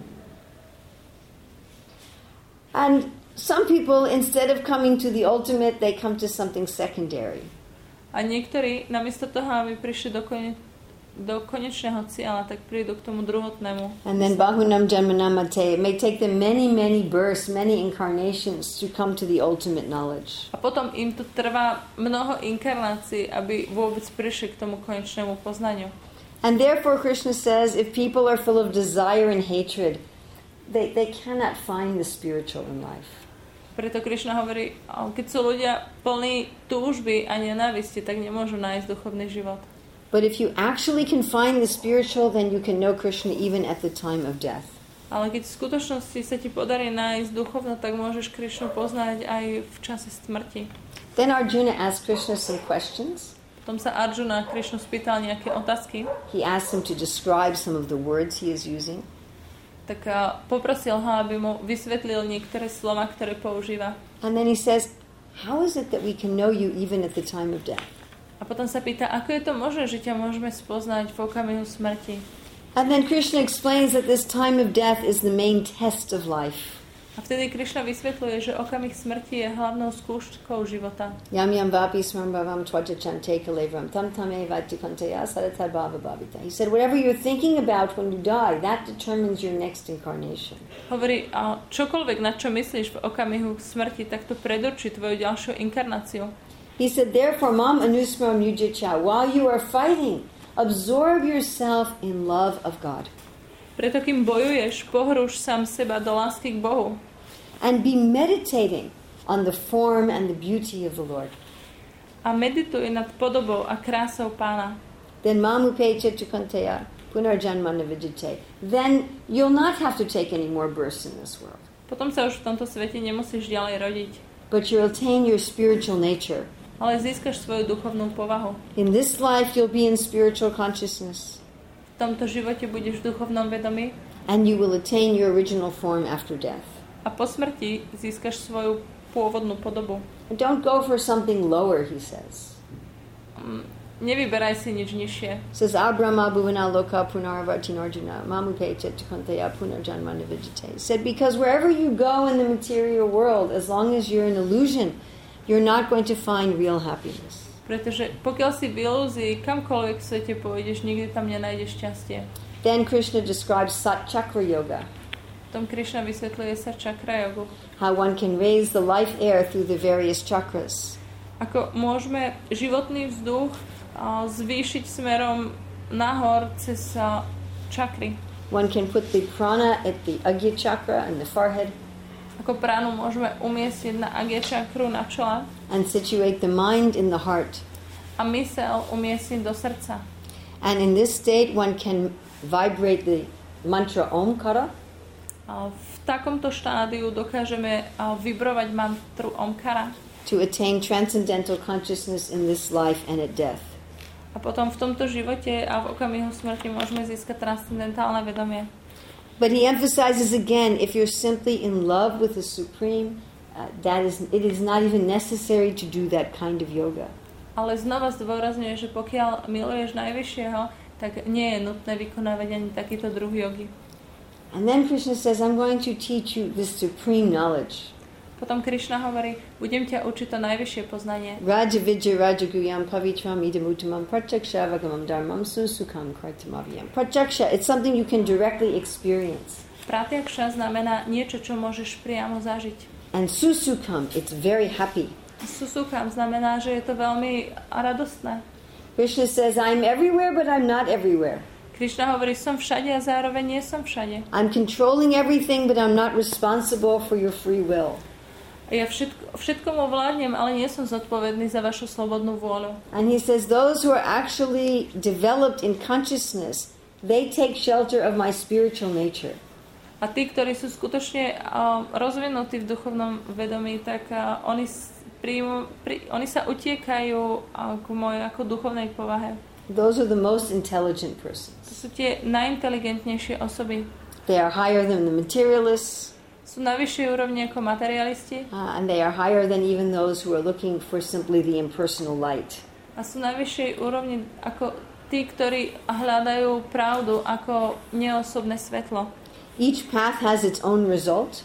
And some people, instead of coming to the ultimate, they come to something secondary. A niektorí, namiesto toho, aby prišli do, kone, do konečného cieľa, tak prídu k tomu druhotnému. And then bahunam janmanamate. It may take them many, many births, many incarnations to come to the ultimate knowledge. A potom im to trvá mnoho inkarnácií, aby vôbec prišli k tomu konečnému poznaniu. And therefore Krishna says, if people are full of desire and hatred, they, they cannot find the spiritual in life. Preto Krišna hovorí, keď sú ľudia plní túžby a nenávisti, tak nemôžu nájsť duchovný život. But if you actually can find the spiritual, then you can know Krishna even at the time of death. Ale keď v skutočnosti sa ti podarí nájsť duchovno, tak môžeš Krišnu poznať aj v čase smrti. Then Arjuna asked Krishna some questions. Potom sa Arjuna Krišnu spýtal nejaké otázky. He asked him to describe some of the words he is using. Tak uh, poprosil ho, aby mu vysvetlil niektoré slova, ktoré používa. And then he says, how is it that we can know you even at the time of death? A potom sa pýta, ako je to možné, že ťa môžeme spoznať v okamihu smrti. And then Krishna explains that this time of death is the main test of life. A vtedy Krišna vysvetľuje, že okamih smrti je hlavnou skúškou života. Yam yam vapi smrambhavam tvajachan tekalevam tam tame vatikanteya saratha bhava bhavita. He said, whatever you're thinking about when you die, that determines your next incarnation. Hovorí, a čokoľvek, na čo myslíš v okamihu smrti, tak to predurčí tvoju ďalšiu inkarnáciu. He said, therefore, mam anusmaram yujicha, while you are fighting, absorb yourself in love of God. Preto, kým bojuješ, pohrúž sám seba do lásky k Bohu. And be meditating on the form and the beauty of the Lord. A medituj nad podobou a krásou Pána. Then mamu pecha chukanteya punarjanmana vijite. Then you'll not have to take any more births in this world. Potom sa už v tomto svete nemusíš ďalej rodiť. But you'll attain your spiritual nature. Ale získaš svoju duchovnú povahu. In this life you'll be in spiritual consciousness. V tomto živote budeš v duchovnom vedomí. And you will attain your original form after death. A po smrti získaš svoju pôvodnú podobu. And don't go for something lower, he says. Um, nevyberaj si nič nižšie. Says Abrahma bhuvana loka punarvartinarjuna mamupe chetukanteya punarjanmana vijite. Said because wherever you go in the material world, as long as you're an illusion, you're not going to find real happiness. Pretože pokiaľ si v ilúzii, kamkoľvek v svete pôjdeš, nikdy tam nenájdeš šťastie. Then Krishna describes Sat Chakra Yoga. Tom Krishna vysvetľuje sa čakra jogu. How one can raise the life air through the various chakras. Ako môžeme životný vzduch uh, zvýšiť smerom nahor cez uh, čakry. One can put the prana at the Agya Chakra and the forehead. Ako pránu môžeme umiestniť na Agya čakru na čele. And situate the mind in the heart. A mysel umiestniť do srdca. And in this state one can vibrate the mantra Omkara. A v takomto štádiu dokážeme vibrovať mantru Omkara. To attain transcendental consciousness in this life and at death. A potom v tomto živote a v okamihu smrti môžeme získať transcendentálne vedomie. But he emphasizes again, if you're simply in love with the Supreme, uh, that is, it is not even necessary to do that kind of yoga. Ale znova zdôrazňuje, že pokiaľ miluješ Najvyššieho, tak nie je nutné vykonávať ani takýto druh jogy. And then Krishna says, I'm going to teach you this supreme knowledge. Potom Krišna hovorí, budem ťa učiť to najvyššie poznanie. Raja Vijay Raja Guyam Pavitram Idam Uttamam Pratyaksha Vagamam Dharmam Susukam Kartamaviyam. Pratyaksha, it's something you can directly experience. Pratyaksha znamená niečo, čo môžeš priamo zažiť. And Susukam, it's very happy. Susukam znamená, že je to veľmi radostné. Krishna says, I'm everywhere, but I'm not everywhere. Krišna hovorí, som všade a zároveň nie som všade. I'm controlling everything, but I'm not responsible for your free will. Ja všetko, všetkom ovládnem, ale nie som zodpovedný za vašu slobodnú vôľu. And he says, those who are actually developed in consciousness, they take shelter of my spiritual nature. A tí, ktorí sú skutočne uh, rozvinutí v duchovnom vedomí, tak uh, oni, príjmu, prí, oni sa utiekajú uh, k mojej ako duchovnej povahe. Those are the most intelligent persons. To sú tie najinteligentnejšie osoby. They are higher than the materialists. Sú na vyššej úrovni ako materialisti. Uh, and they are higher than even those who are looking for simply the impersonal light. A sú na vyššej úrovni ako tí, ktorí hľadajú pravdu ako neosobné svetlo. Each path has its own result.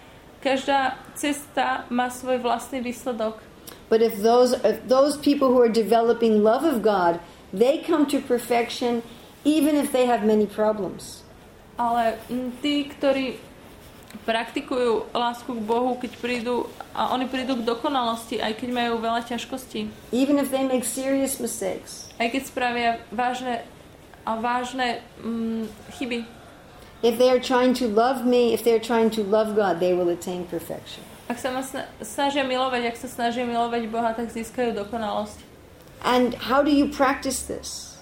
Každá cesta má svoj vlastný výsledok. But if those if those people who are developing love of God, they come to perfection even if they have many problems. Ale tí, ktorí praktikujú lásku k Bohu, keď prídu a oni prídu k dokonalosti, aj keď majú veľa ťažkostí. Even if they make serious mistakes. Aj keď spravia vážne a vážne mm, chyby. If they are trying to love me, if they are trying to love God, they will attain perfection. Ak sa ma snažia milovať, ak sa snažia milovať Boha, tak získajú dokonalosť. And how do you practice this?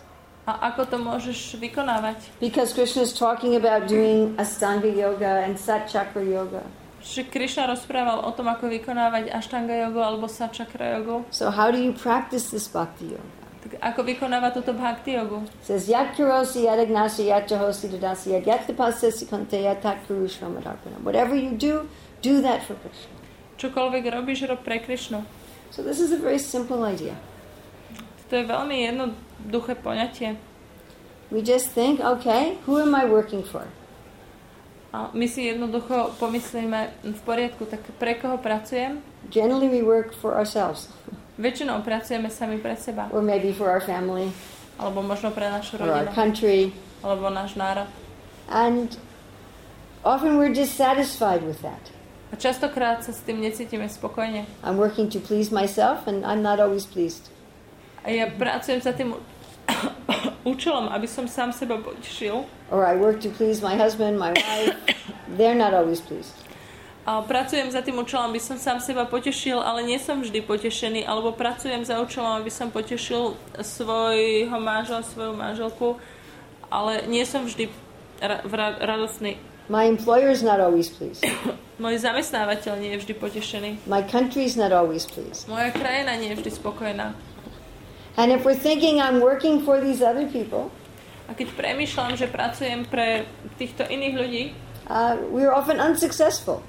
A ako to môžeš vykonávať? Because Krishna is talking about doing Astanga yoga and Sat Chakra yoga. Že Krishna rozprával o tom, ako vykonávať Ashtanga jogu alebo Sat Chakra jogu. So how do you practice this bhakti yoga? Tak ako vykonávať túto bhakti jogu? It says yat karosi yat agnasi yat jahosi dadasi yat yat tapasasi kanteya tat kurushvamadarpana. Whatever you do, do that for Krishna. Čokoľvek robíš, rob pre Krishnu. So this is a very simple idea. To je veľmi jednoduché poňatie. We just think, okay, who am I working for? A my si jednoducho pomyslíme, v poriadku, tak pre koho pracujem? Generally we work for ourselves. Väčšinou pracujeme sami pre seba. Or maybe for our family. Alebo možno pre našu Or our rodinu. country. Alebo náš národ. And often we're dissatisfied with that. A častokrát sa s tým necítime spokojne. I'm working to please myself and I'm not always pleased. A ja pracujem za tým účelom, aby som sám seba potešil. Or I work to please my husband, my wife. They're not always pleased. A pracujem za tým účelom, aby som sám seba potešil, ale nie som vždy potešený. Alebo pracujem za účelom, aby som potešil svojho manžela, svoju manželku, ale nie som vždy ra- ra- radostný. My employer is not always pleased. Môj zamestnávateľ nie je vždy potešený. My country is not always pleased. Moja krajina nie je vždy spokojná. And if we're thinking I'm working for these other people, A keď premýšľam, že pracujem pre týchto iných ľudí, uh, we're often unsuccessful.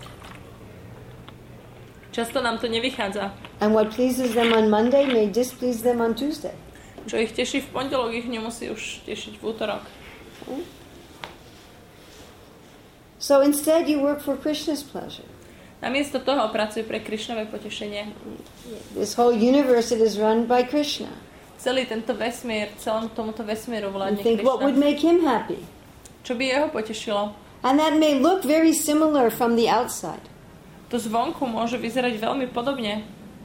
často nám to nevychádza. And what pleases them on Monday may displease them on Tuesday. Čo ich teší v pondelok, ich nemusí už tešiť v útorok. So instead you work for Krishna's pleasure. Namiesto toho pracuj pre Krišnové potešenie. This whole universe it is run by Krishna. Celý tento vesmír, celom tomuto vesmíru And vládne think what would Krišna. make him happy. Čo by jeho potešilo? And that may look very similar from the outside. To zvonku môže vyzerať veľmi podobne.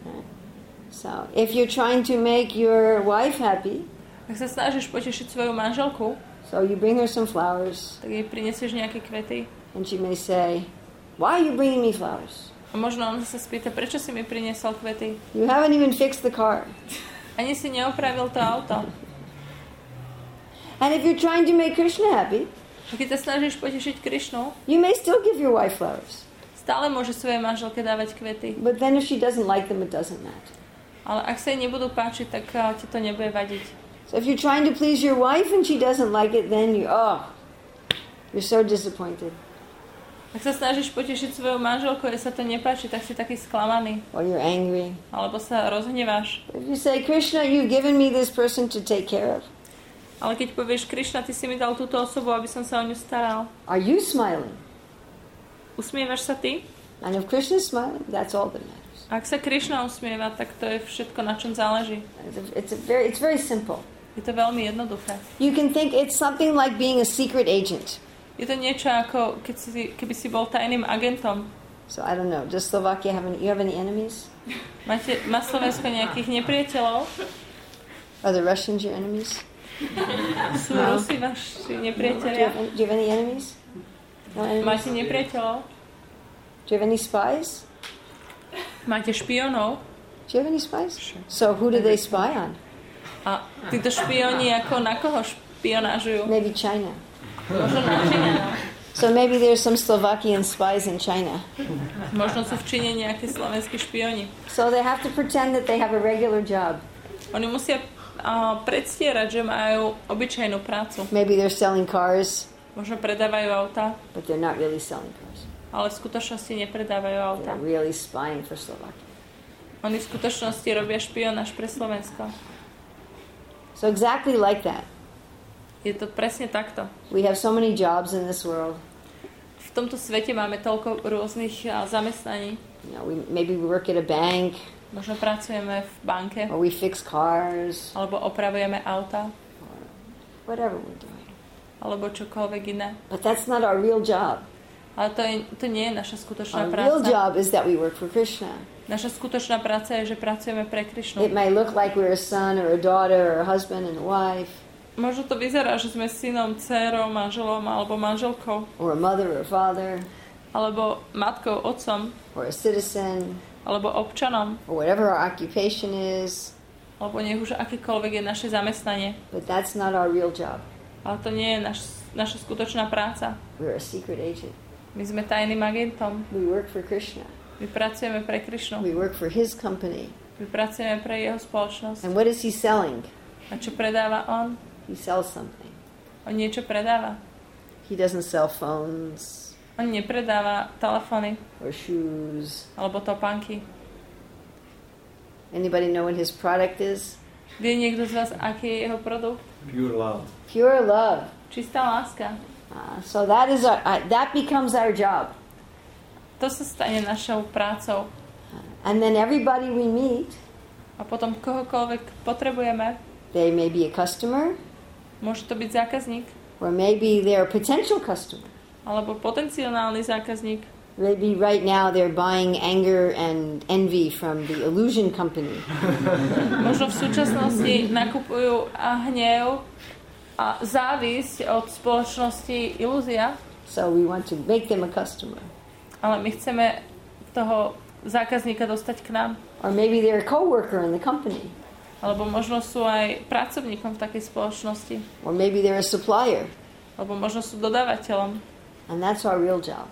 So if you're trying to make your wife happy, Ak sa snažíš potešiť svoju manželku, so you bring her some flowers, tak jej prinesieš nejaké kvety. and she may say, "Why are you bringing me flowers? A možno on sa spýta, prečo si mi priniesol kvety? You haven't even fixed the car." Ani si neopravil to auto. And if you're trying to make Krishna happy, A keď sa snažíš potešiť Krišnu, you may still give your wife flowers. stále môže svojej manželke dávať kvety. But then if she doesn't like them, it doesn't matter. Ale ak sa jej nebudú páčiť, tak uh, ti to nebude vadiť. So if you're trying to please your wife and she doesn't like it, then you, oh, you're so disappointed. Ak sa snažíš potešiť svoju manželku, a sa to nepáči, tak si taký sklamaný. Or you're angry. Alebo sa rozhneváš. If you say, Krishna, you've given me this person to take care of. Ale keď povieš, Krišna, ty si mi dal túto osobu, aby som sa o ňu staral. Are you smiling? Usmievaš sa ty? And if Krishna's smiling, that's all that matters. Ak sa Krišna usmieva, tak to je všetko, na čom záleží. It's, a, it's, a very, it's very simple. Je to veľmi jednoduché. You can think it's something like being a secret agent. Je to niečo ako, keď si, keby si bol tajným agentom. So I don't know, does Slovakia have any, you have any enemies? Máte, má Slovensko nejakých nepriateľov? Are the Russians your enemies? Sú No. Rusi vaši Do you, nepriatelia? have, do you have any enemies? No enemies? Máte nepriateľov? Do you have any spies? Máte špionov? Do you have any spies? So who do they spy on? A títo špioni ako na koho špionážujú? Maybe China. Možno na Číne. So maybe there's some Slovakian spies in China. Možno sú v Číne nejakí slovenskí špioni. So they have to pretend that they have a regular job. Oni musia uh, predstierať, že majú obyčajnú prácu. Maybe they're selling cars, Možno predávajú auta, but they're not really selling cars. ale v skutočnosti nepredávajú auta. They're really spying for Slovakia. Oni v skutočnosti robia špionáž pre Slovensko. So exactly like that. Je to presne takto. We have so many jobs in this world. V tomto svete máme toľko rôznych uh, zamestnaní. You know, we maybe we work at a bank, Možno pracujeme v banke, or we fix cars, alebo opravujeme auta, whatever we're doing. alebo čokoľvek iné. But that's not our real job. Ale to, je, to nie je naša skutočná Our real práca. job is that we work for Krishna. Naša skutočná práca je, že pracujeme pre Krišnu. It may look like we're a son or a daughter or a husband and a wife, Možno to vyzerá, že sme synom, dcérou, manželom alebo manželkou, or a mother or a father, alebo matkou, otcom, or a citizen, alebo občanom, or whatever our occupation is. alebo nech už akékoľvek je naše zamestnanie. But that's not our real job. Ale to nie je naš, naša skutočná práca. We're a secret agent. My sme tajným agentom. We work for Krishna. My pracujeme pre Krišnu. We work for his company. My pracujeme pre jeho spoločnosť. And what is he selling? A čo predáva on? He sells something. On niečo predáva. He doesn't sell phones On nepredáva telefóny or shoes. alebo topánky. Anybody know what his product is? Vie niekto z vás, aký je jeho produkt? Pure love. Pure love. Čistá láska. Uh, so that is our, uh, that becomes our job. To sa stane našou prácou. And then everybody we meet, A potom kohokoľvek potrebujeme, they may be a customer, môže to byť zákazník, or maybe they're a potential customer. alebo potenciálny zákazník. Maybe right now they're buying anger and envy from the illusion company. Možno v súčasnosti nakupujú a hnev a závisť od spoločnosti ilúzia, So we want to make them a customer. ale my chceme toho zákazníka dostať k nám. Or maybe they're a co-worker in the company. Alebo možno sú aj pracovníkom v takej spoločnosti. Or maybe they're a supplier. Alebo možno sú dodávateľom. And that's our real job.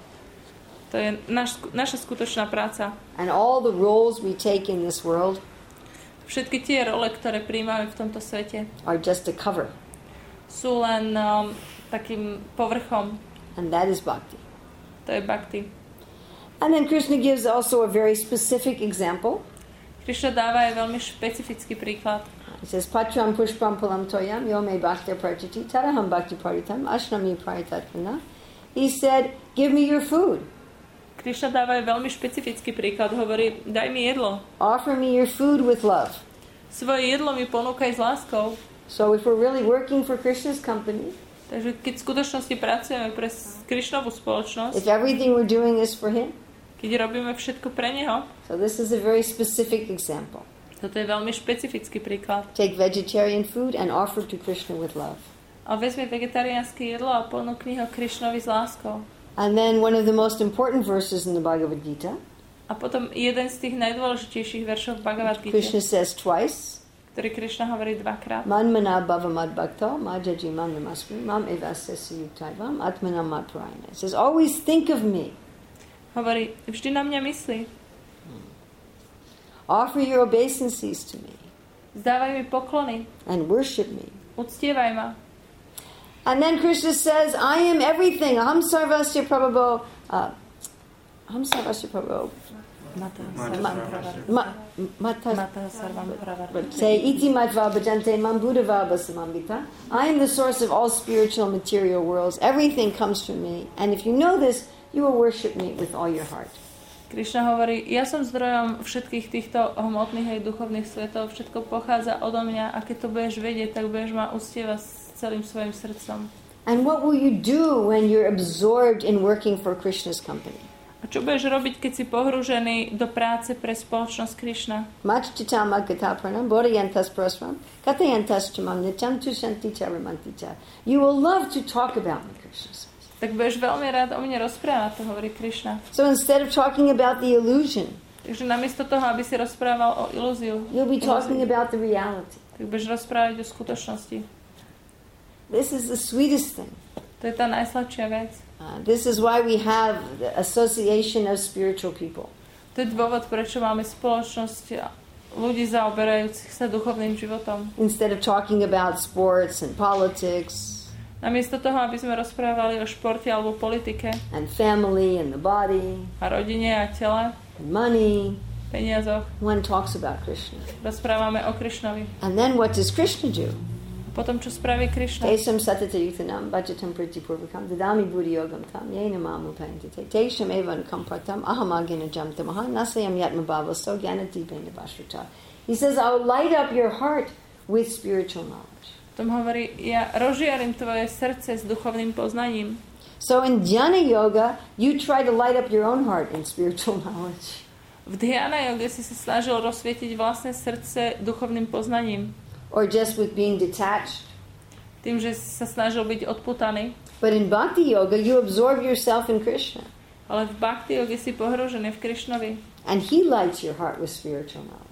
To je naš, naša skutočná práca. And all the roles we take in this world Všetky tie role, ktoré prijímame v tomto svete, are just a cover. sú len um, takým povrchom. And that is bhakti. To je bhakti. And then Krishna gives also a very specific example. Krišna dáva aj veľmi špecifický príklad. He says, Patram pushpam pulam toyam yome bhakti prajati taraham bhakti paritam ashnami prajatatvana. He said, give me your food. Krišna dáva aj veľmi špecifický príklad. Hovorí, daj mi jedlo. Offer me your food with love. Svoje jedlo mi ponúkaj s láskou. So if we're really working for Krishna's company, Takže keď v skutočnosti pracujeme pre Krišnovú spoločnosť, if everything we're doing is for him, keď robíme všetko pre neho, so this is a very specific example. toto je veľmi špecifický príklad. Take vegetarian food and offer to Krishna with love. A vezmi vegetariánske jedlo a ponúkni ho Krišnovi s láskou. And then one of the most important verses in the Bhagavad Gita, A potom jeden z tých najdôležitejších veršov v Bhagavad Krishna Gita, says twice, ktorý Krišna hovorí dvakrát. Manmana bhava mad bhakto, majaji mam namasmi, mam evasya yuktaivam, atmanam mad prayana. It says, always think of me. Hovorí, vždy na mňa myslí. Offer your obeisances to me Zdávaj mi poklony. and worship me. Uctievaj ma. And then Krishna says, I am everything. Aham sarvasya prabhavo. Uh, aham sarvasya prabhavo. Ma- Mata- Say, iti matva bhajante mam buddhava basamambita. I am the source of all spiritual material worlds. Everything comes from me. And if you know this, you will worship me with all your heart. Krišna hovorí, ja som zdrojom všetkých týchto hmotných aj duchovných svetov. Všetko pochádza odo mňa a keď to budeš vedieť, tak budeš ma uctievať s celým svojim srdcom. And what will you do when you're absorbed in working for Krishna's company? A čo budeš robiť, keď si pohrúžený do práce pre spoločnosť Krišna? Machchitama katapranam bodhayantas prasram katayantas chamam nityam tushanti charamanti cha. You will love to talk about me, Krishna says. Tak budeš veľmi rád o mne rozprávať, to hovorí Krišna. So instead of talking about the illusion, Takže namiesto toho, aby si rozprával o ilúziu, you'll be talking about the reality. tak budeš rozprávať o skutočnosti. This is the sweetest thing. To je tá najsladšia vec. Uh, this is why we have the association of spiritual people. To je dôvod, prečo máme spoločnosť ľudí zaoberajúcich sa duchovným životom. Instead of talking about sports and politics Namiesto toho, aby sme rozprávali o športe alebo politike and family and the body a rodine a tele, and money, peniazoch, one talks about Krishna. rozprávame o Krišnovi. And then what does Krishna do? Potom, čo spraví Krišna? Tesam satata yutanam bhajatam priti purvakam dadami buddhi yogam tam yena mamu payantite tesam evan kampatam ahamagina jam tamaha nasayam yatma bhavasto gyanati benda bashruta. He says, I will light up your heart with spiritual knowledge. Tom hovorí, ja rozžiarím tvoje srdce s duchovným poznaním. So in Jnana Yoga, you try to light up your own heart in spiritual knowledge. V Dhyana yoge si sa snažil rozsvietiť vlastné srdce duchovným poznaním. Or just with being detached. Tým, že si sa snažil byť odputaný. But in Bhakti Yoga, you absorb yourself in Krishna. Ale v Bhakti yoge si pohrožený v Krišnovi. And he lights your heart with spiritual knowledge.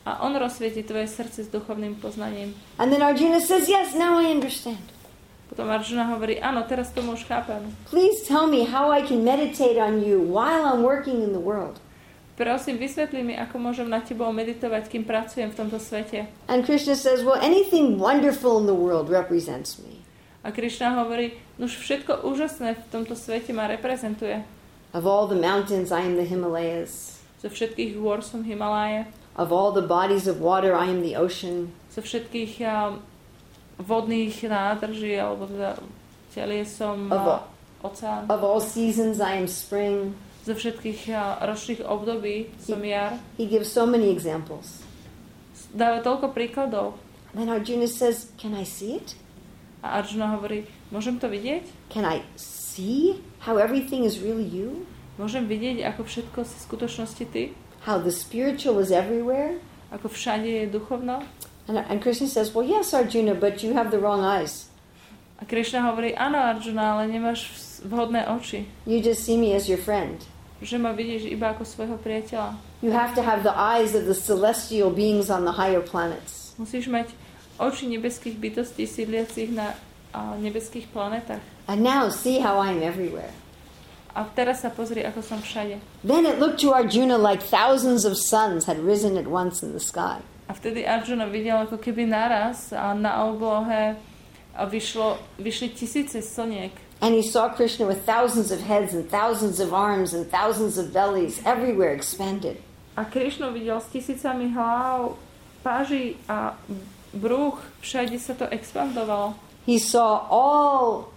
A on rozsvieti tvoje srdce s duchovným poznaním. And then Arjuna says, yes, now I understand. Potom Arjuna hovorí, áno, teraz tomu už chápem. Please tell me how I can meditate on you while I'm working in the world. Prosím, vysvetli mi, ako môžem na tebou meditovať, kým pracujem v tomto svete. And Krishna says, well, anything wonderful in the world represents me. A Krishna hovorí, no už všetko úžasné v tomto svete ma reprezentuje. Of all the mountains, I am the Himalayas. Zo všetkých hôr som Himaláje. Of all the bodies of water, I am the ocean. Zo všetkých uh, vodných nádrží, alebo teda telie som uh, oceán. Of all seasons, I am spring. Zo všetkých uh, ročných období som jar. He gives so many examples. Dáva toľko príkladov. Then Arjuna says, can I see it? A Arjuna hovorí, môžem to vidieť? Can I see how everything is really you? Môžem vidieť, ako všetko si v skutočnosti ty? How the spiritual is everywhere? Ako všade je duchovno? And, and Krishna says, well, yes, Arjuna, but you have the wrong eyes. A Krishna hovorí, áno, Arjuna, ale nemáš vhodné oči. You just see me as your friend. Že ma vidíš iba ako svojho priateľa. You have to have the eyes of the celestial beings on the higher planets. Musíš mať oči nebeských bytostí sídliacich na a, nebeských planetách. And now see how I am everywhere. A teraz sa pozri, ako som všade. Then it looked to Arjuna like thousands of suns had risen at once in the sky. A vtedy Arjuna videl, ako keby naraz a na oblohe a vyšlo, vyšli tisíce slniek. And he saw Krishna with thousands of heads and thousands of arms and thousands of bellies everywhere expanded. A Krishna videl s tisícami hlav, páží a brúch, všade sa to expandovalo. He saw all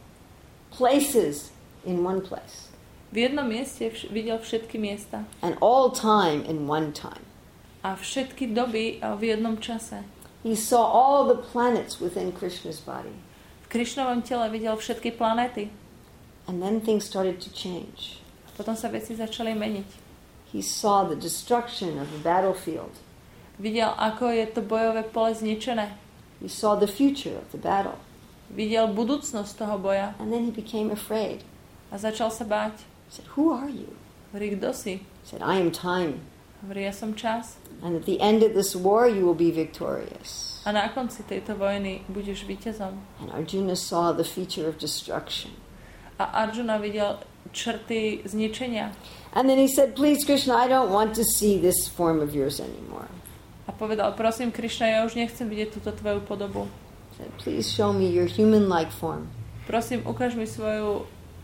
places in one place. V jednom mieste vš- videl všetky miesta. And all time in one time. A všetky doby v jednom čase. He saw all the planets within Krishna's body. V Krishnovom tele videl všetky planéty. And then things started to change. A potom sa veci začali meniť. He saw the destruction of the battlefield. Videl, ako je to bojové pole zničené. He saw the future of the battle. Videl budúcnosť toho boja. And then he became afraid. A začal sa báť. He said, who are you? Hovorí, kto si? He said, I am time. Hovorí, ja som čas. And at the end of this war, you will be victorious. A na konci tejto vojny budeš víťazom. And Arjuna saw the feature of destruction. A Arjuna videl črty zničenia. And then he said, please, Krishna, I don't want to see this form of yours anymore. A povedal, prosím, Krishna, ja už nechcem vidieť túto tvoju podobu. He said, please show me your human-like form. Prosím, ukáž mi svoju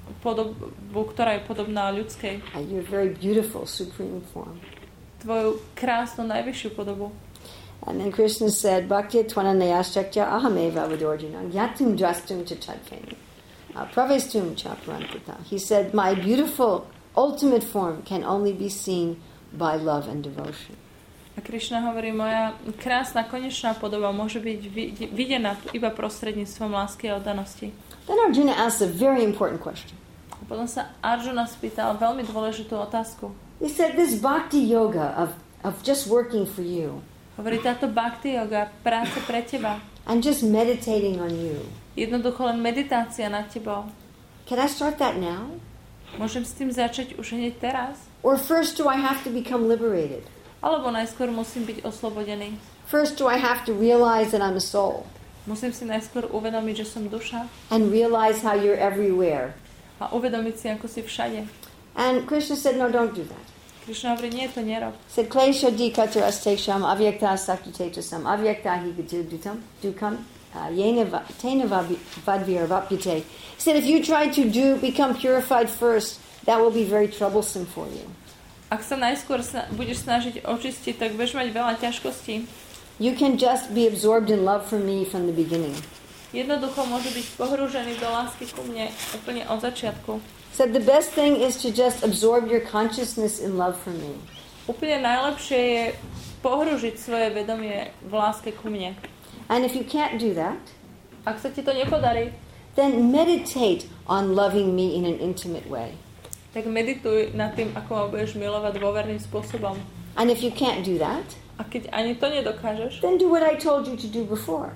podobu, ktorá je podobná ľudskej. Your very beautiful, supreme form. Tvoju krásnu, najvyššiu podobu. And then Krishna said, Bhakti tvananayashakya ahameva vadorjuna yatum jastum chachadveni pravestum chaparantita. He said, my beautiful, ultimate form can only be seen by love and devotion. A Krishna hovorí, moja krásna, konečná podoba môže byť videná iba prostredníctvom lásky a oddanosti. Then Arjuna asked a very important question. A potom sa Arjuna spýtal veľmi dôležitú otázku. He said, this bhakti yoga of, of just working for you. Hovorí, táto bhakti yoga, práca pre teba. And just meditating on you. Jednoducho len meditácia nad tebou. Can I start that now? Môžem s tým začať už hneď teraz? Or first do I have to become liberated? Alebo najskôr musím byť oslobodený? First do I have to realize that I'm a soul? Musím si najskôr uvedomiť, že som duša? And realize how you're everywhere. A uvedomiť si, ako si všade. And Krishna said, no, don't do that. Krishna hovorí, nie, to nerob. Said, klesha dikatra astesham avyakta saktatetasam avyakta higatudutam dukam yena tena vadvir vapyate. He said, if you try to do, become purified first, that will be very troublesome for you. Ak sa najskôr sna- budeš snažiť očistiť, tak budeš mať veľa ťažkostí. You can just be absorbed in love for me from the beginning. Jednoducho môže byť pohrúžený do lásky ku mne úplne od začiatku. Said the best thing is to just absorb your consciousness in love for me. Úplne najlepšie je pohrúžiť svoje vedomie v láske ku mne. And if you can't do that, ak sa ti to nepodarí, then meditate on loving me in an intimate way. Tak medituj nad tým, ako ma budeš milovať dôverným spôsobom. And if you can't do that, a keď ani to nedokážeš, then do what I told you to do before.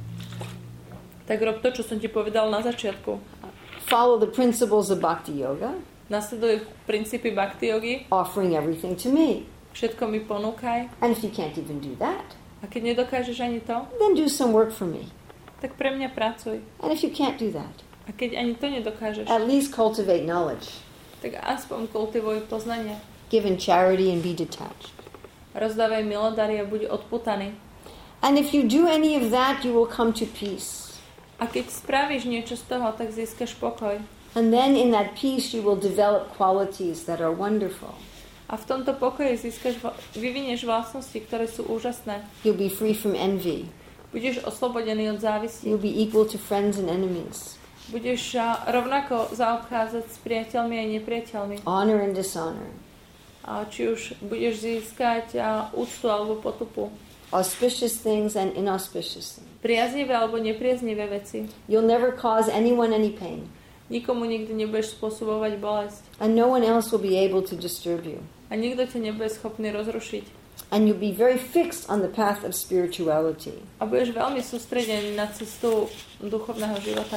Tak rob to, čo som ti povedal na začiatku. Follow the principles of bhakti yoga. Nasleduj princípy bhakti yogy. Offering everything to me. Všetko mi ponúkaj. And if you can't even do that, A keď nedokážeš ani to, then do some work for me. tak pre mňa pracuj. And if you can't do that, A keď ani to nedokážeš, at least cultivate knowledge. tak aspoň kultivuj poznania. Give in charity and be detached. Rozdávaj milodary a buď odputaný. And if you do any of that, you will come to peace. A keď spravíš niečo z toho, tak získaš pokoj. And then in that peace, you will develop qualities that are wonderful. A v tomto pokoji získaš, vyvinieš vlastnosti, ktoré sú úžasné. You'll be free from envy. Budeš oslobodený od závisti. You'll be equal to friends and enemies. Budeš rovnako zaobchádzať s priateľmi aj nepriateľmi. Honor and dishonor. A či už budeš získať úctu alebo potupu. Auspicious things and inauspicious things. Priaznivé alebo nepriaznivé veci. You'll never cause anyone any pain. Nikomu nikdy nebudeš spôsobovať bolesť. And no one else will be able to disturb you. A nikto ťa nebude schopný rozrušiť. And you'll be very fixed on the path of spirituality. A budeš veľmi sústredený na cestu duchovného života.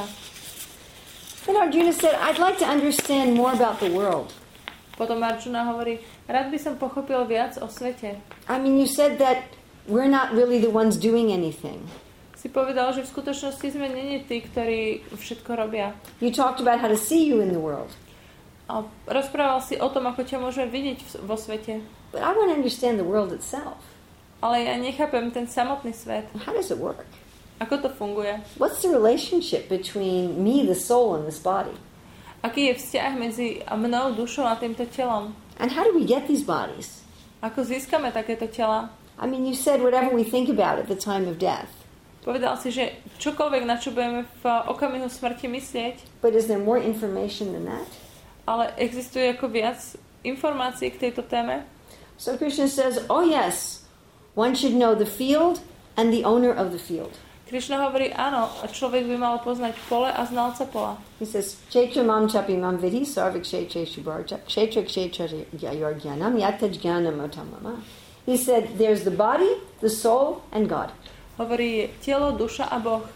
Then Arjuna said, I'd like to understand more about the world. Potom Arjuna hovorí, rád by som pochopil viac o svete. I mean, you said that we're not really the ones doing anything. Si povedal, že v skutočnosti sme nie tí, ktorí všetko robia. You talked about how to see you in the world. A rozprával si o tom, ako ťa môžeme vidieť vo svete. But I want to understand the world itself. Ale ja nechápem ten samotný svet. How does it work? Ako to funguje? What's the relationship between me, the soul, and this body? Aký je vzťah medzi mnou, dušou a týmto telom? And how do we get these bodies? Ako získame takéto tela? I mean, you said whatever we think about at the time of death. Povedal si, že čokoľvek, na čo budeme v okamihu smrti myslieť, But is there more information than that? ale existuje ako viac informácií k tejto téme? So Krishna says, oh yes, one should know the field and the owner of the field. Krishna hovorí, áno, človek by mal poznať pole a znalca pola. He says, Kshetra mam chapi mam vidhi sarva kshetra shubarja kshetra kshetra yorgyanam yataj jnanam otamama. He said, there's the body, the soul, and God. Hovorí telo, duša a Boh.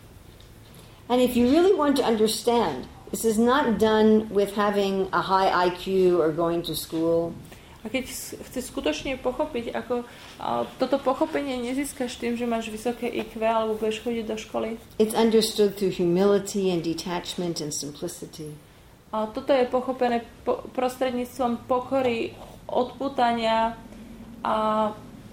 And if you really want to understand, this is not done with having a high I Q or going to school. A keď chceš skutočne pochopiť, ako a, toto pochopenie nezískaš tým, že máš vysoké í kvé alebo budeš chodiť do školy. It's understood through humility and detachment and simplicity. A toto je pochopené po, prostredníctvom pokory, odpútania a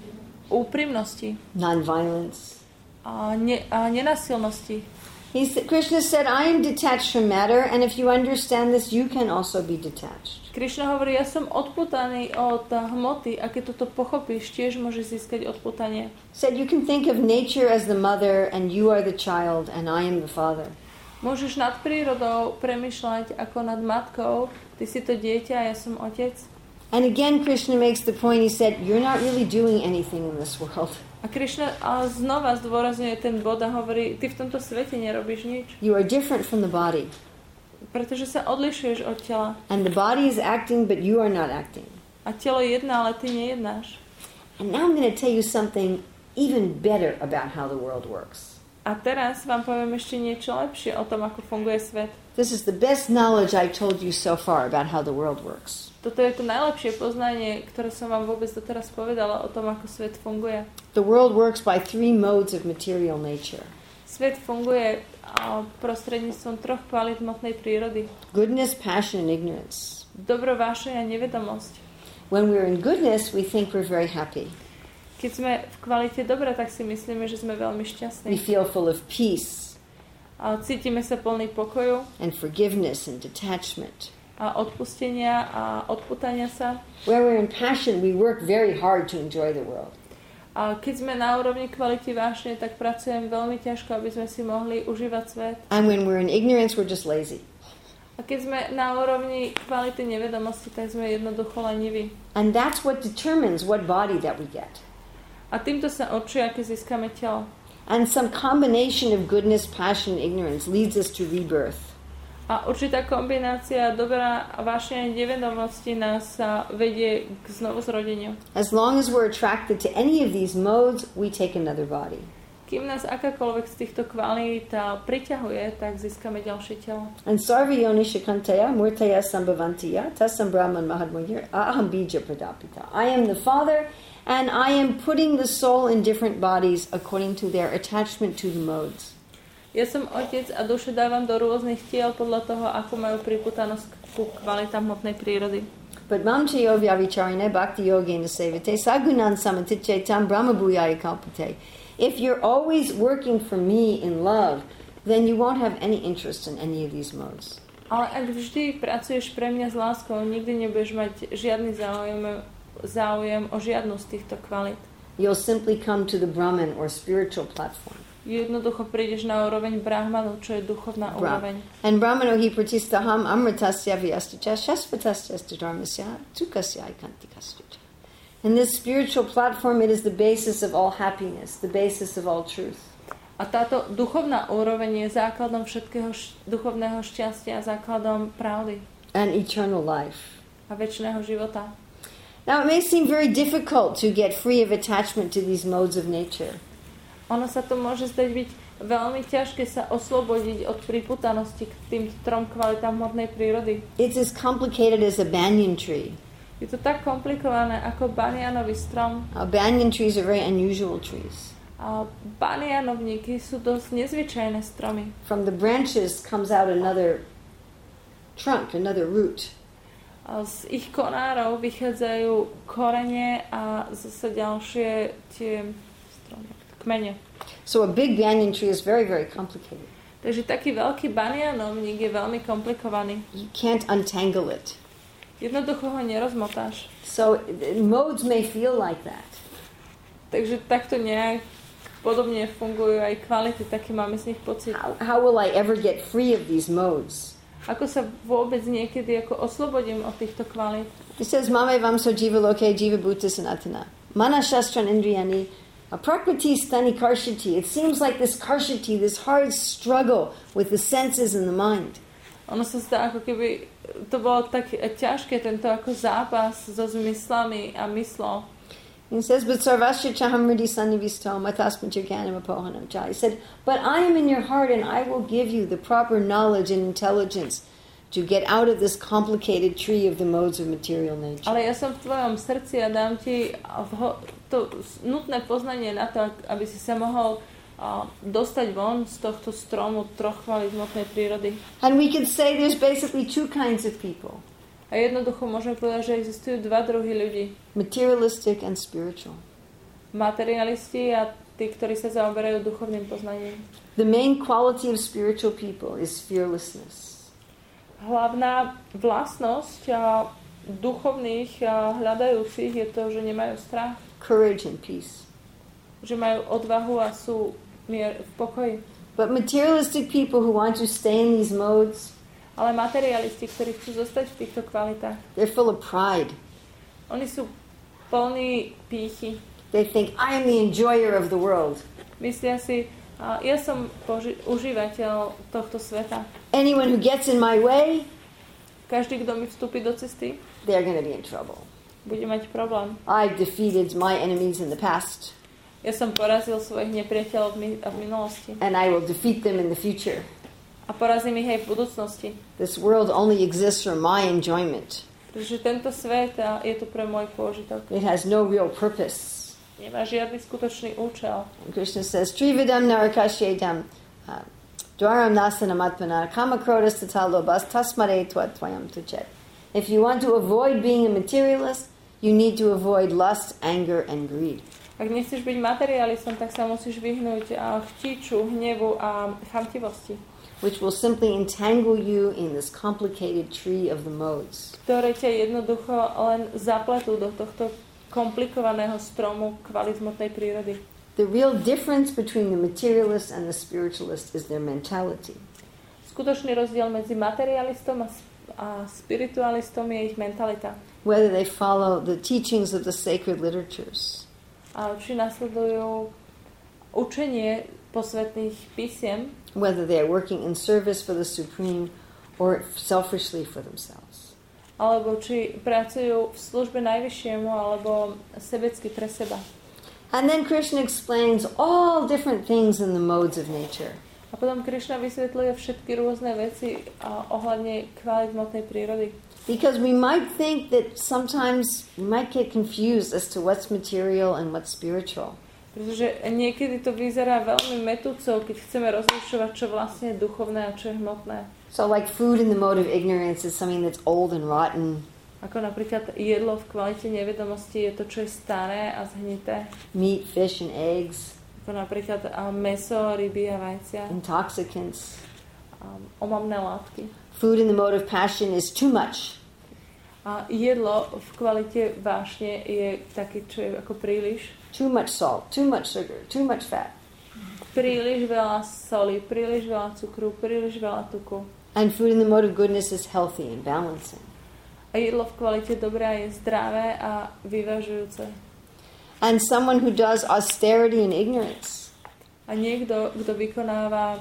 úprimnosti. Non-violence. A, ne, a nenasilnosti. He said, Krishna said, I am detached from matter, and if you understand this, you can also be detached. Krishna hovorí, ja som odpútaný od hmoty a keď toto pochopíš, tiež môžeš získať odpútanie. Said you can think of nature as the mother, and you are the child, and I am the father. Môžeš nad prírodou premýšľať ako nad matkou, ty si to dieťa a ja som otec. And again, Krishna makes the point, he said, you're not really doing anything in this world. A Krishna a znova zdôrazňuje ten bod a hovorí, ty v tomto svete nerobíš nič. You are different from the body. Pretože sa odlišuješ od tela. And the body is acting, but you are not acting. A telo jedná, ale ty nejednáš. And now I'm going to tell you something even better about how the world works. A teraz vám poviem ešte niečo lepšie o tom, ako funguje svet. This is the best knowledge I've told you so far about how the world works. Toto je to najlepšie poznanie, ktoré som vám vôbec doteraz povedala o tom, ako svet funguje. The world works by three modes of material nature. Svet funguje prostredníctvom troch kvalít hmotnej prírody. Goodness, passion, and ignorance. Dobro, vášeň a nevedomosť. When we're in goodness, we think we're very happy. Keď sme v kvalite dobra, tak si myslíme, že sme veľmi šťastní. We feel full of peace. A cítime sa plný pokoju. And forgiveness and detachment. A odpustenia a odpútania sa. Where we're in passion, we work very hard to enjoy the world. A keď sme na úrovni kvality vášne, tak pracujem veľmi ťažko, aby sme si mohli užívať svet. And when we're in ignorance, we're just lazy. A keď sme na úrovni kvality nevedomosti, tak sme jednoducho leniví. And that's what determines what body that we get. A týmto sa určuje, aké získame telo. And some combination of goodness, passion, and ignorance leads us to rebirth. A určitá kombinácia dobrá vášne a nevedomosti nás vedie k znovuzrodeniu. As long as we're attracted to any of these modes, we take another body. kým nás akákoľvek z týchto kvalít priťahuje, tak získame ďalšie telo. And sarvayoni shikanteya murtaya sambhavantiya tasam brahman mahadmuyir aham bija pradapita. I am the Father, and I am putting the soul in different bodies according to their attachment to the modes. Ja som otec a duše dávam do rôznych tiel podľa toho, ako majú priputanosť ku kvalitám hmotnej prírody. But mam chayo vyavicharine bhakti yogena sevate sagunan samatiche tam brahmabhuyaya kalpate. If you're always working for me in love, then you won't have any interest in any of these modes. Ale ak vždy pracuješ pre mňa s láskou, nikdy nebudeš mať žiadny záujem, záujem o žiadnu z týchto kvalit. You'll simply come to the Brahman or spiritual platform. Jednoducho prídeš na úroveň Brahmanu, čo je duchovná Bra- úroveň. And Brahmano hi pratistaham amritasya vyastica shasvatasya dharmasya tukasya ikantikasya. In this spiritual platform, it is the basis of all happiness, the basis of all truth. A táto duchovná úroveň je základom všetkého š- duchovného šťastia, základom pravdy And eternal life. a večného života. Now, it may seem very difficult to get free of attachment to these modes of nature. Ono sa to môže zdať byť veľmi ťažké sa oslobodiť od priputanosti k tým trom kvalitám hmotnej prírody. It's as complicated as a banyan tree. Je to tak komplikované ako banianový strom. Uh, banyan trees are very unusual trees. A banianovníky sú dosť nezvyčajné stromy. From the branches comes out another trunk, another root. A z ich konárov vychádzajú korene a zase ďalšie tie stromy, kmene. So a big banyan tree is very, very complicated. Takže taký veľký banianovník je veľmi komplikovaný. You can't untangle it. Jednoducho ho nerozmotáš. So uh, modes may feel like that. Takže takto nejak podobne fungujú aj kvality, taký máme z nich pocit. How, how will I ever get free of these modes? Ako sa vôbec niekedy ako oslobodím od týchto kvalít? It says, Mame vamso jiva loke jiva bhuta sanatana. Mana shastran indriyani. A prakriti stani karshati. It seems like this karshati, this hard struggle with the senses and the mind. Ono sa zdá, ako keby to bolo tak ťažké, tento ako zápas so zmyslami a myslou. He says, but sarvasya chahamridi sannivisto matasmachirganam apohanam cha. He said, but I am in your heart and I will give you the proper knowledge and intelligence to get out of this complicated tree of the modes of material nature. Ale ja som v tvojom srdci a dám ti to nutné poznanie na to, aby si sa mohol uh, dostať von z tohto stromu troch kvalít hmotnej prírody. And we can say there's basically two kinds of people. A jednoducho môžeme povedať, že existujú dva druhy ľudí. Materialistic and spiritual. Materialisti a tí, ktorí sa zaoberajú duchovným poznaním. The main quality of spiritual people is fearlessness. Hlavná vlastnosť a duchovných a hľadajúcich je to, že nemajú strach. Courage and peace. Že majú odvahu a sú mier v pokoji. But materialistic people who want to stay in these modes, ale materialisti, ktorí chcú zostať v týchto kvalitách, they're full of pride. Oni sú plní pýchy. They think, I am the enjoyer of the world. Myslia si, uh, ja som poži- užívateľ tohto sveta. Anyone who gets in my way, každý, kto mi vstúpi do cesty, they're going to be in trouble. Bude mať problém. I've defeated my enemies in the past. Ja som porazil svojich nepriateľov v minulosti. And I will defeat them in the future. A porazím ich aj v budúcnosti. This world only exists for my enjoyment. Pretože tento svet je tu pre môj pôžitok. It has no real purpose. Nemá žiadny skutočný účel. And Krishna says, Trividam narakashyedam uh, dwaram nasanam atmana kamakrodas tatalobas tasmare tvatvayam tuchet. If you want to avoid being a materialist, you need to avoid lust, anger, and greed. Ak nechceš byť materialistom, tak sa musíš vyhnúť chtíču, hnevu a chamtivosti. Which will simply entangle you in this complicated tree of the modes. Ktoré ťa jednoducho len zapletú do tohto komplikovaného stromu kvalít hmotnej prírody. The real difference between the materialist and the spiritualist is their mentality. Skutočný rozdiel medzi materialistom a, a spiritualistom je ich mentalita. Whether they follow the teachings of the sacred literatures. A či nasledujú učenie posvetných písiem. Whether they are working in service for the Supreme or selfishly for themselves. Alebo či pracujú v službe najvyššiemu, alebo sebecky pre seba. And then Krishna explains all different things in the modes of nature. A potom Krišna vysvetľuje všetky rôzne veci a ohľadne kvalít hmotnej prírody. Because we might think that sometimes we might get confused as to what's material and what's spiritual. Pretože niekedy to vyzerá veľmi metúco, keď chceme rozlišovať, čo vlastne je duchovné a čo je hmotné. So like food in the mode of ignorance is something that's old and rotten. Ako napríklad jedlo v kvalite nevedomosti je to, čo je staré a zhnité. Meat, fish and eggs. Ako napríklad mäso, ryby a vajcia. Intoxicants. Um, omamné látky. Food in the mode of passion is too much. A jedlo v kvalite vášne je také, čo je ako príliš. Too much salt, too much sugar, too much fat. Príliš veľa soli, príliš veľa cukru, príliš veľa tuku. And food in the mode of goodness is healthy and balancing. A jedlo v kvalite dobrá je zdravé a vyvažujúce. And someone who does austerity and ignorance. A niekto, kto vykonáva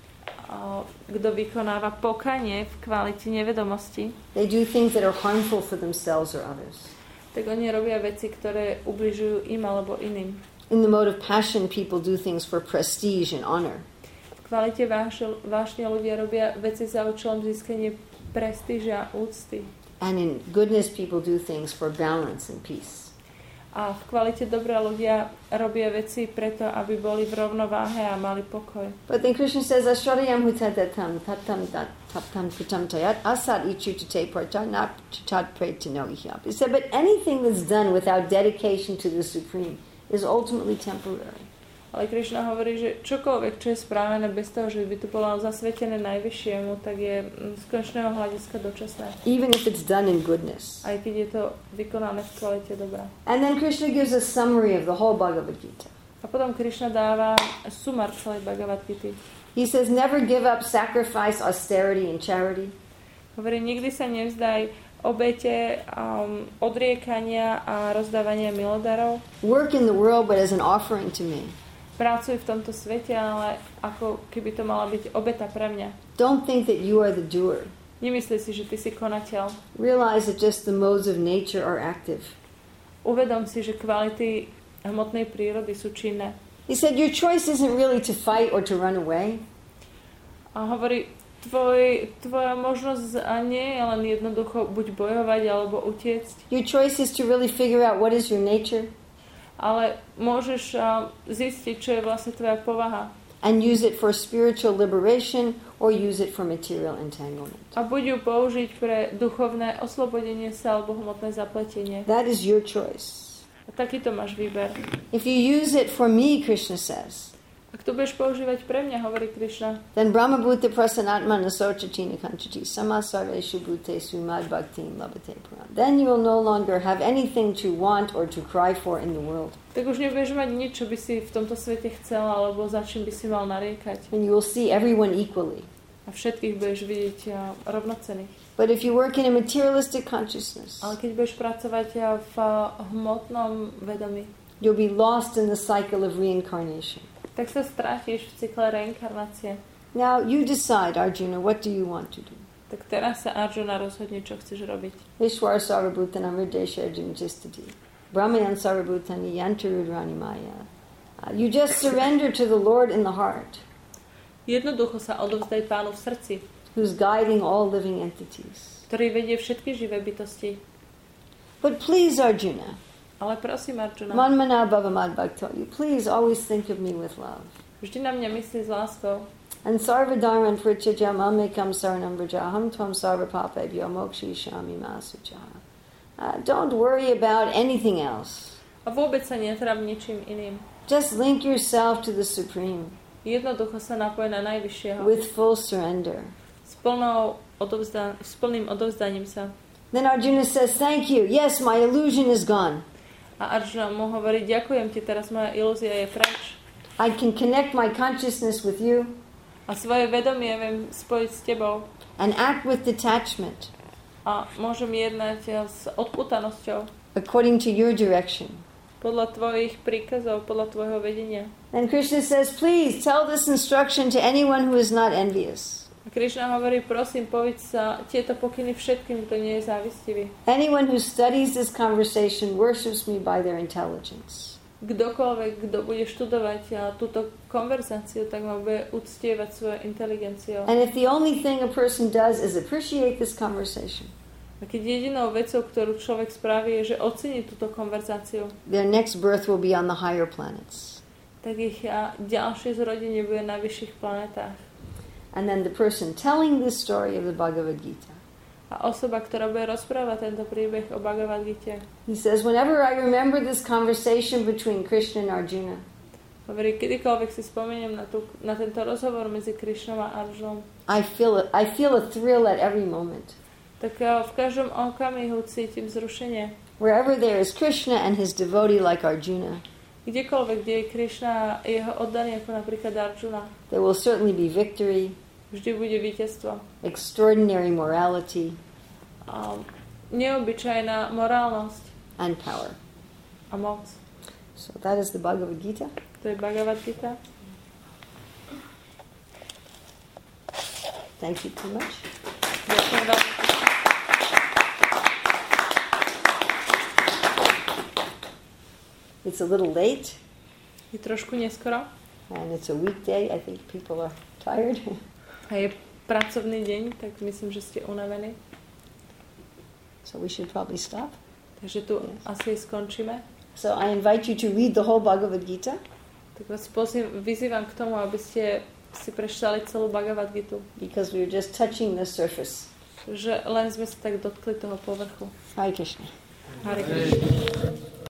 kto vykonáva pokanie v kvalite nevedomosti, they do things that are harmful for themselves or others. Tak oni robia veci, ktoré ubližujú im alebo iným. In the mode of passion, people do things for prestige and honor. V kvalite vášne ľudia robia veci za účelom získania prestíža a úcty. And in goodness, people do things for balance and peace. A v kvalite dobrá ľudia robia veci preto, aby boli v rovnováhe a mali pokoj. But then Krishna says, Ashwarayam hutadatam tatam taptam kutam tayat asat ichu to take part not to chat pray to know ihyap. He said, but anything that's done without dedication to the Supreme is ultimately temporary. Ale Krišna hovorí, že čokoľvek, čo je správené bez toho, že by to bolo zasvetené najvyššiemu, tak je z konečného hľadiska dočasné. Even if it's done in goodness. Aj keď je to vykonané v kvalite dobrá. And then Krishna gives a summary of the whole Bhagavad Gita. A potom Krišna dáva sumar celej Bhagavad Gity. He says, never give up sacrifice, austerity and charity. Hovorí, nikdy sa nevzdaj obete, um, odriekania a rozdávania milodarov. Work in the world, but as an offering to me. Pracuj v tomto svete, ale ako keby to mala byť obeta pre mňa. Don't think that you are the doer. Nemyslí si, že ty si konateľ. Realize that just the modes of nature are active. Uvedom si, že kvality hmotnej prírody sú činné. He said, your choice isn't really to fight or to run away. A hovorí, tvoj, tvoja možnosť nie je len jednoducho buď bojovať alebo utiecť. Your choice is to really figure out what is your nature. Ale môžeš uh, zistiť, čo je vlastne tvoja povaha. And use it for spiritual liberation or use it for material entanglement. A buď ju použiť pre duchovné oslobodenie sa alebo hmotné zapletenie. That is your choice. A takýto máš výber. If you use it for me, Krishna says, ak to budeš používať pre mňa, hovorí Krišna, then Brahma Bhuta Prasanatma Nasochatina Kanchati Samasarveshu Bhutesu Mad Bhaktin Labate Puran. Then you will no longer have anything to want or to cry for in the world. Tak už nebudeš mať nič, čo by si v tomto svete chcel, alebo za čím by si mal nariekať. And you will see everyone equally. A všetkých budeš vidieť uh, rovnocenných. But if you work in a materialistic consciousness, ale keď budeš pracovať uh, v hmotnom vedomí, you'll be lost in the cycle of reincarnation. Tak sa strátiš v cykle reinkarnácie. Now you decide, Arjuna, what do you want to do? Tak teraz sa Arjuna rozhodne, čo chceš robiť. Vishwar Sarvabhutan Amridesha Arjuna Jistati. Brahmayan Sarvabhutani Yantarudrani Maya. Uh, you just surrender to the Lord in the heart. Jednoducho sa odovzdaj Pánu v srdci, who's guiding all living entities. Ktorý vedie všetky živé bytosti. But please, Arjuna, ale prosím, Arjuna, Manmana Bhavamad Bhaktoyu, please always think of me with love. Vždy na mňa myslí s láskou. And sarvadharman prityaja mamekam saranam vrajaham tvam sarvapapebhyo mokshishami masujaha. Uh, don't worry about anything else. A vôbec sa netráp ničím iným. Just link yourself to the Supreme. Jednoducho sa napoj na Najvyššieho. With full surrender. S, plnou odovzda- s plným odovzdaním sa. Then Arjuna says, thank you. Yes, my illusion is gone. A Arjuna mu hovorí, ďakujem ti, teraz moja ilúzia je preč. I can connect my consciousness with you. A svoje vedomie viem spojiť s tebou. And act with detachment. A môžem jednať s odputanosťou. According to your direction. Podľa tvojich príkazov, podľa tvojho vedenia. And Krishna says, please tell this instruction to anyone who is not envious. A Krishna hovorí, prosím, povedz sa tieto pokyny všetkým, kto nie je závistivý. Anyone who studies this conversation worships me by their intelligence. kdokoľvek, kto bude študovať a túto konverzáciu, tak ma bude uctievať svojou inteligenciou. And if the only thing a person does is appreciate this conversation, A keď jedinou vecou, ktorú človek spraví, je, že ocení túto konverzáciu, their next birth will be on the higher planets. tak ich a ďalšie zrodenie bude na vyšších planetách. And then the person telling this story of the Bhagavad Gita, A osoba, ktorá bude rozprávať tento príbeh o Bhagavad Gite, he says, whenever I remember this conversation between Krishna and Arjuna, hovorí, kedykoľvek si spomeniem na, tú, na tento rozhovor medzi Krišnom a Arjunom, I feel a, I feel a thrill at every moment. tak uh, v každom okamihu cítim zrušenie. Wherever there is Krishna and his devotee like Arjuna, Kdekoľvek, kde je Krišna a jeho oddaný, ako napríklad Arjuna, there will certainly be victory, vždy bude víťazstvo. extraordinary morality, A neobyčajná morálnosť and power. a moc. So that is the Bhagavad Gita. To je Bhagavad Gita. Thank you too much. Ďakujem veľmi. It's a little late, Je trošku neskoro and it's a weekday. I think people are tired. a je pracovný deň, tak myslím, že ste unavení. So we should probably stop. Takže tu Yes. asi skončíme. So I invite you to read the whole Bhagavad Gita, Tak vás pozývam, vyzývam k tomu, aby ste si prečítali celú Bhagavad Gitu. because we're just touching the surface. Že len sme sa tak dotkli toho povrchu. Hare Krishna. Hare Krishna.